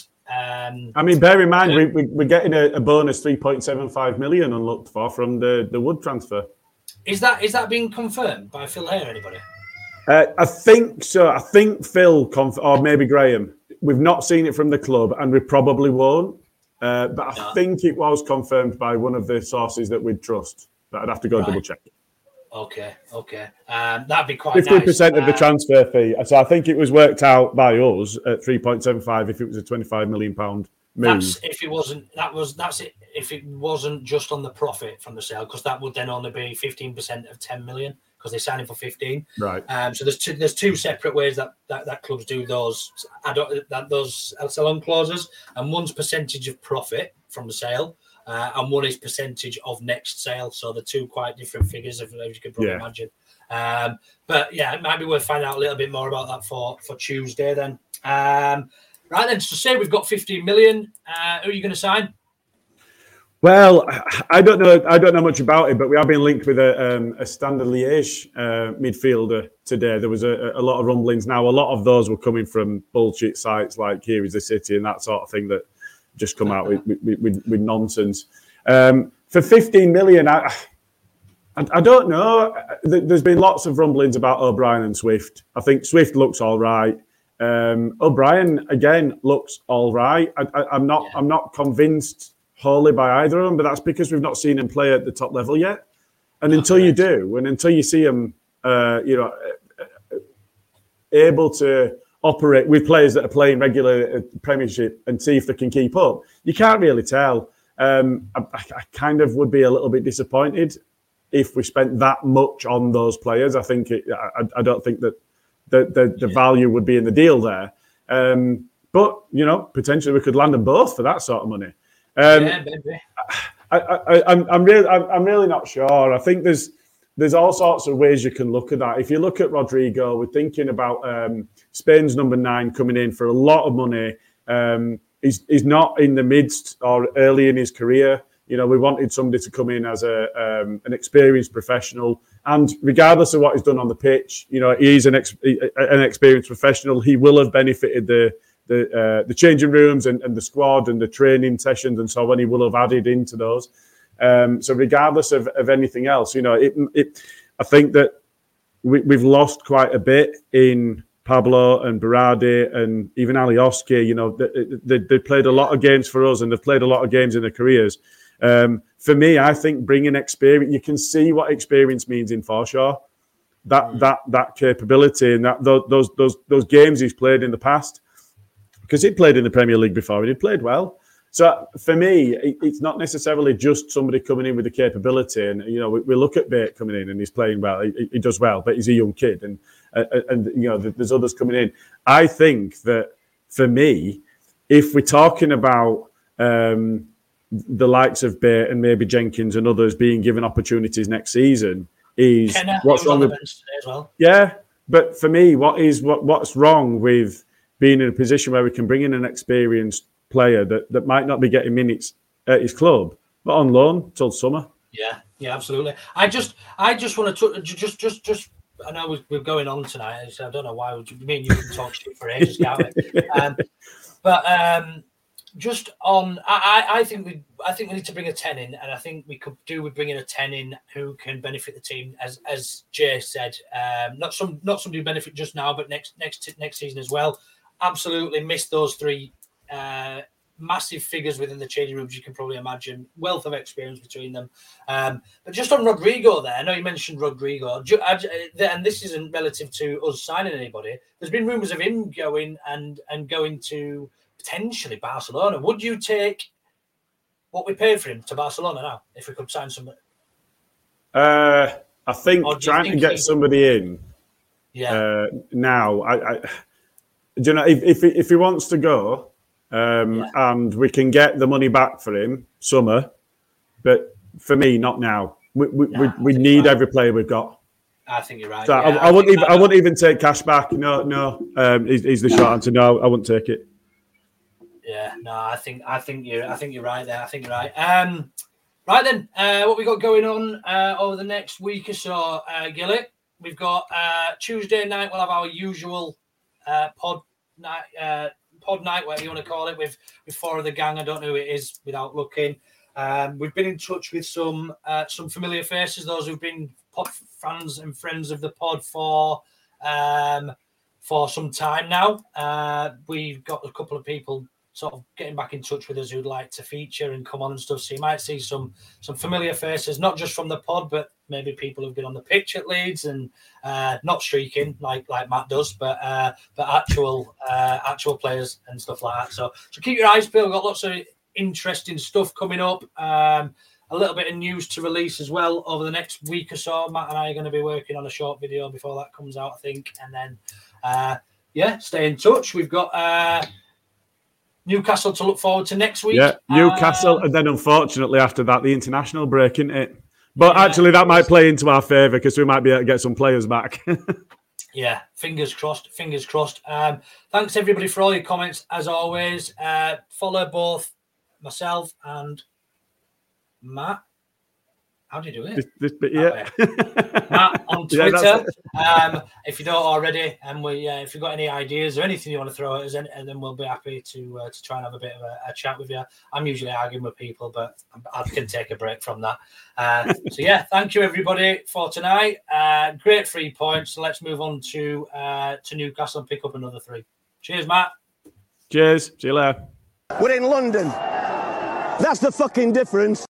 Um, I mean, bear in mind, yeah. we, we, we're getting a, a bonus three point seven five million unlooked for from the, the Wood transfer. Is that is that being confirmed by Phil Hare, anybody? Uh, I think so. I think Phil, conf- or maybe Graham. We've not seen it from the club, and we probably won't. Uh, but I no. think it was confirmed by one of the sources that we'd trust. But I'd have to go right. double check. Okay, okay. Um, that'd be quite fifty percent nice. of the transfer fee. So I think it was worked out by us at three point seven five if it was a twenty-five million pounds move. That's if it wasn't, that was, that's it. If it wasn't just on the profit from the sale, because that would then only be fifteen percent of ten million because they're signing for fifteen. Right. Um, so there's two, there's two separate ways that, that, that clubs do those, I don't, that those sell-on clauses, and one's percentage of profit from the sale. Uh, and one is percentage of next sale. So the two quite different figures, as you can probably yeah. imagine. Um, but yeah, it might be worth finding out a little bit more about that for, for Tuesday then. Um, right then, so say we've got fifteen million. Uh, who are you going to sign? Well, I don't know. I don't know much about it, but we have been linked with a, um, a Standard Liège uh, midfielder today. There was a, a lot of rumblings. Now, a lot of those were coming from bullshit sites like Here Is the City and that sort of thing that just come out with, with, with, with nonsense. Um, for fifteen million, I, I, I don't know. There's been lots of rumblings about O'Brien and Swift. I think Swift looks all right. Um, O'Brien again looks all right. I, I, I'm not. Yeah. I'm not convinced wholly by either of them, but that's because we've not seen him play at the top level yet. And oh, until right. you do, and until you see him, uh, you know, able to operate with players that are playing regular Premiership and see if they can keep up, you can't really tell. Um, I, I kind of would be a little bit disappointed if we spent that much on those players. I think it, I, I don't think that the, the, the value would be in the deal there. Um, but, you know, potentially we could land them both for that sort of money. Um, yeah, baby. I, I, I'm, I'm really, I'm really not sure. I think there's there's all sorts of ways you can look at that. If you look at Rodrigo, we're thinking about um, Spain's number nine coming in for a lot of money. Um, he's, he's not in the midst or early in his career. You know, we wanted somebody to come in as a um, an experienced professional. And regardless of what he's done on the pitch, you know, he's an ex- an experienced professional. He will have benefited the the uh, the changing rooms and, and the squad and the training sessions and so on. He will have added into those. Um, so regardless of, of anything else, you know, it, it, I think that we, we've lost quite a bit in Pablo and Berardi and even Alioski. You know, they, they, they played a lot of games for us and they've played a lot of games in their careers. Um, for me, I think bringing experience, you can see what experience means in Forshaw. That mm. that that capability and that those those those games he's played in the past, because he played in the Premier League before and he played well. So for me, it's not necessarily just somebody coming in with the capability. And you know, we, we look at Bate coming in and he's playing well. He, he does well, but he's a young kid, and uh, and you know, there's others coming in. I think that for me, if we're talking about um, the likes of Bate and maybe Jenkins and others being given opportunities next season, is Kenner, what's wrong with as well. Yeah, but for me, what is what what's wrong with being in a position where we can bring in an experienced player that, that might not be getting minutes at his club, but on loan till summer. Yeah, yeah, absolutely. I just, I just want to just, just, just. I know we're, we're going on tonight, so I don't know why. Me and you can talk shit for ages, can't we? Um, but um, just on, I, I think we, I think we need to bring a ten in, and I think we could do with bringing a ten in who can benefit the team, as as Jay said. Um, not some, not somebody who benefit just now, but next, next, next season as well. Absolutely missed those three. Uh, massive figures within the changing rooms, you can probably imagine. Wealth of experience between them. Um, but just on Rodrigo there, I know you mentioned Rodrigo, and this isn't relative to us signing anybody. There's been rumours of him going and, and going to potentially Barcelona. Would you take what we paid for him to Barcelona now, if we could sign somebody? Uh, I think trying think to get he... somebody in yeah. uh, now, I, I, do you know, if, if, if he wants to go, Um, yeah. and we can get the money back for him summer, but for me, not now. We we, nah, we, we need right. every player we've got. I think you're right. So yeah, I, I, I wouldn't even I wouldn't even take cash back. No, no. Um, is, is the short answer? No, I wouldn't take it. Yeah, no. I think I think you I think you're right there. I think you're right. Um, right then, uh, what we got going on uh, over the next week or so, uh, Gilly? We've got uh, Tuesday night. We'll have our usual uh, pod night. Uh, pod night, whatever you want to call it, with, with four of the gang. I don't know who it is without looking. Um, we've been in touch with some uh, some familiar faces, those who've been pod fans and friends of the pod for um, for some time now. Uh, we've got a couple of people sort of getting back in touch with us who'd like to feature and come on and stuff. So you might see some some familiar faces, not just from the pod, but maybe people who've been on the pitch at Leeds and uh, not streaking like like Matt does, but uh, but actual uh, actual players and stuff like that. So so keep your eyes peeled. We've got lots of interesting stuff coming up. Um, a little bit of news to release as well over the next week or so. Matt and I are going to be working on a short video before that comes out, I think. And then, uh, yeah, stay in touch. We've got uh, Newcastle to look forward to next week. Yeah, Newcastle. Um, and then, unfortunately, after that, the international break, isn't it? But yeah, actually, that might play into our favour because we might be able to get some players back. Yeah, fingers crossed, fingers crossed. Um, thanks, everybody, for all your comments, as always. Uh, follow both myself and Matt. How do you do it? This, this bit, yeah. Matt on Twitter. Yeah, um, if you don't already, and we, uh, if you've got any ideas or anything you want to throw at us, and, and then we'll be happy to uh, to try and have a bit of a, a chat with you. I'm usually arguing with people, but I can take a break from that. Uh, so yeah, thank you everybody for tonight. Uh, great three points. So let's move on to uh, to Newcastle and pick up another three. Cheers, Matt. Cheers. See you later. We're in London. That's the fucking difference.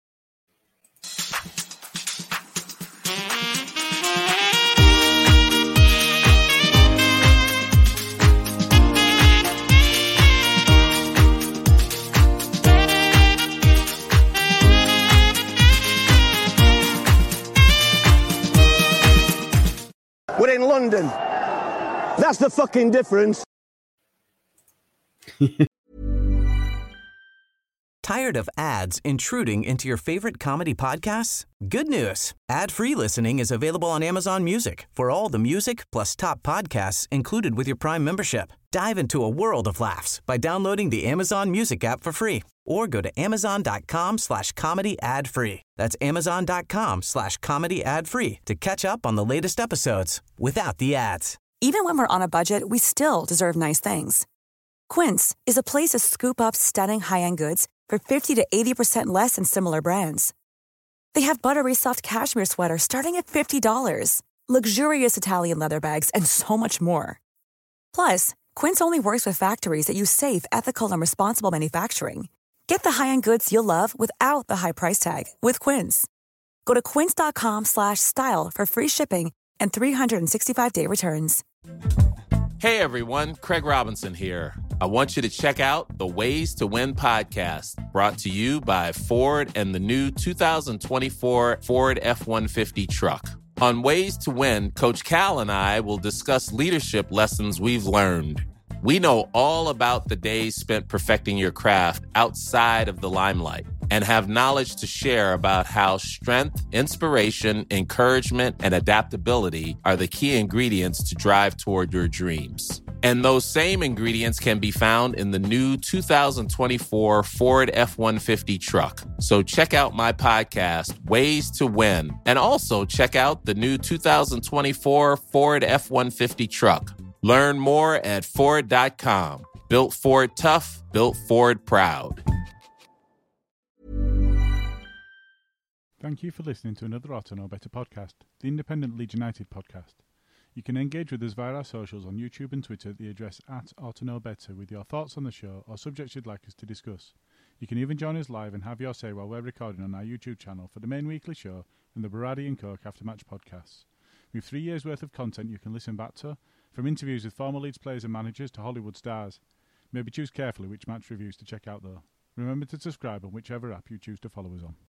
We're in London. That's the fucking difference. Tired of ads intruding into your favorite comedy podcasts? Good news. Ad-free listening is available on Amazon Music for all the music plus top podcasts included with your Prime membership. Dive into a world of laughs by downloading the Amazon Music app for free or go to amazon.com slash comedy ad free. That's amazon.com slash comedy ad free to catch up on the latest episodes without the ads. Even when we're on a budget, we still deserve nice things. Quince is a place to scoop up stunning high-end goods for fifty to eighty percent less than similar brands. They have buttery soft cashmere sweaters starting at fifty dollars, luxurious Italian leather bags, and so much more. Plus, Quince only works with factories that use safe, ethical, and responsible manufacturing. Get the high-end goods you'll love without the high price tag with Quince. Go to quince.com slash style for free shipping and three sixty-five day returns. Hey everyone, Craig Robinson here. I want you to check out the Ways to Win podcast, brought to you by Ford and the new two thousand twenty-four Ford F one fifty truck. On Ways to Win, Coach Cal and I will discuss leadership lessons we've learned. We know all about the days spent perfecting your craft outside of the limelight and have knowledge to share about how strength, inspiration, encouragement, and adaptability are the key ingredients to drive toward your dreams. And those same ingredients can be found in the new two thousand twenty-four Ford F one fifty truck. So check out my podcast, Ways to Win, and also check out the new two thousand twenty-four Ford F one fifty truck. Learn more at Ford dot com. Built Ford tough, built Ford proud. Thank you for listening to another Auto Know Better podcast, the independent Leeds United podcast. You can engage with us via our socials on YouTube and Twitter at the address at Auto Know Better with your thoughts on the show or subjects you'd like us to discuss. You can even join us live and have your say while we're recording on our YouTube channel for the main weekly show and the Baradi and Coke Aftermatch podcasts. We have three years' worth of content you can listen back to, from interviews with former Leeds players and managers to Hollywood stars. Maybe choose carefully which match reviews to check out though. Remember to subscribe on whichever app you choose to follow us on.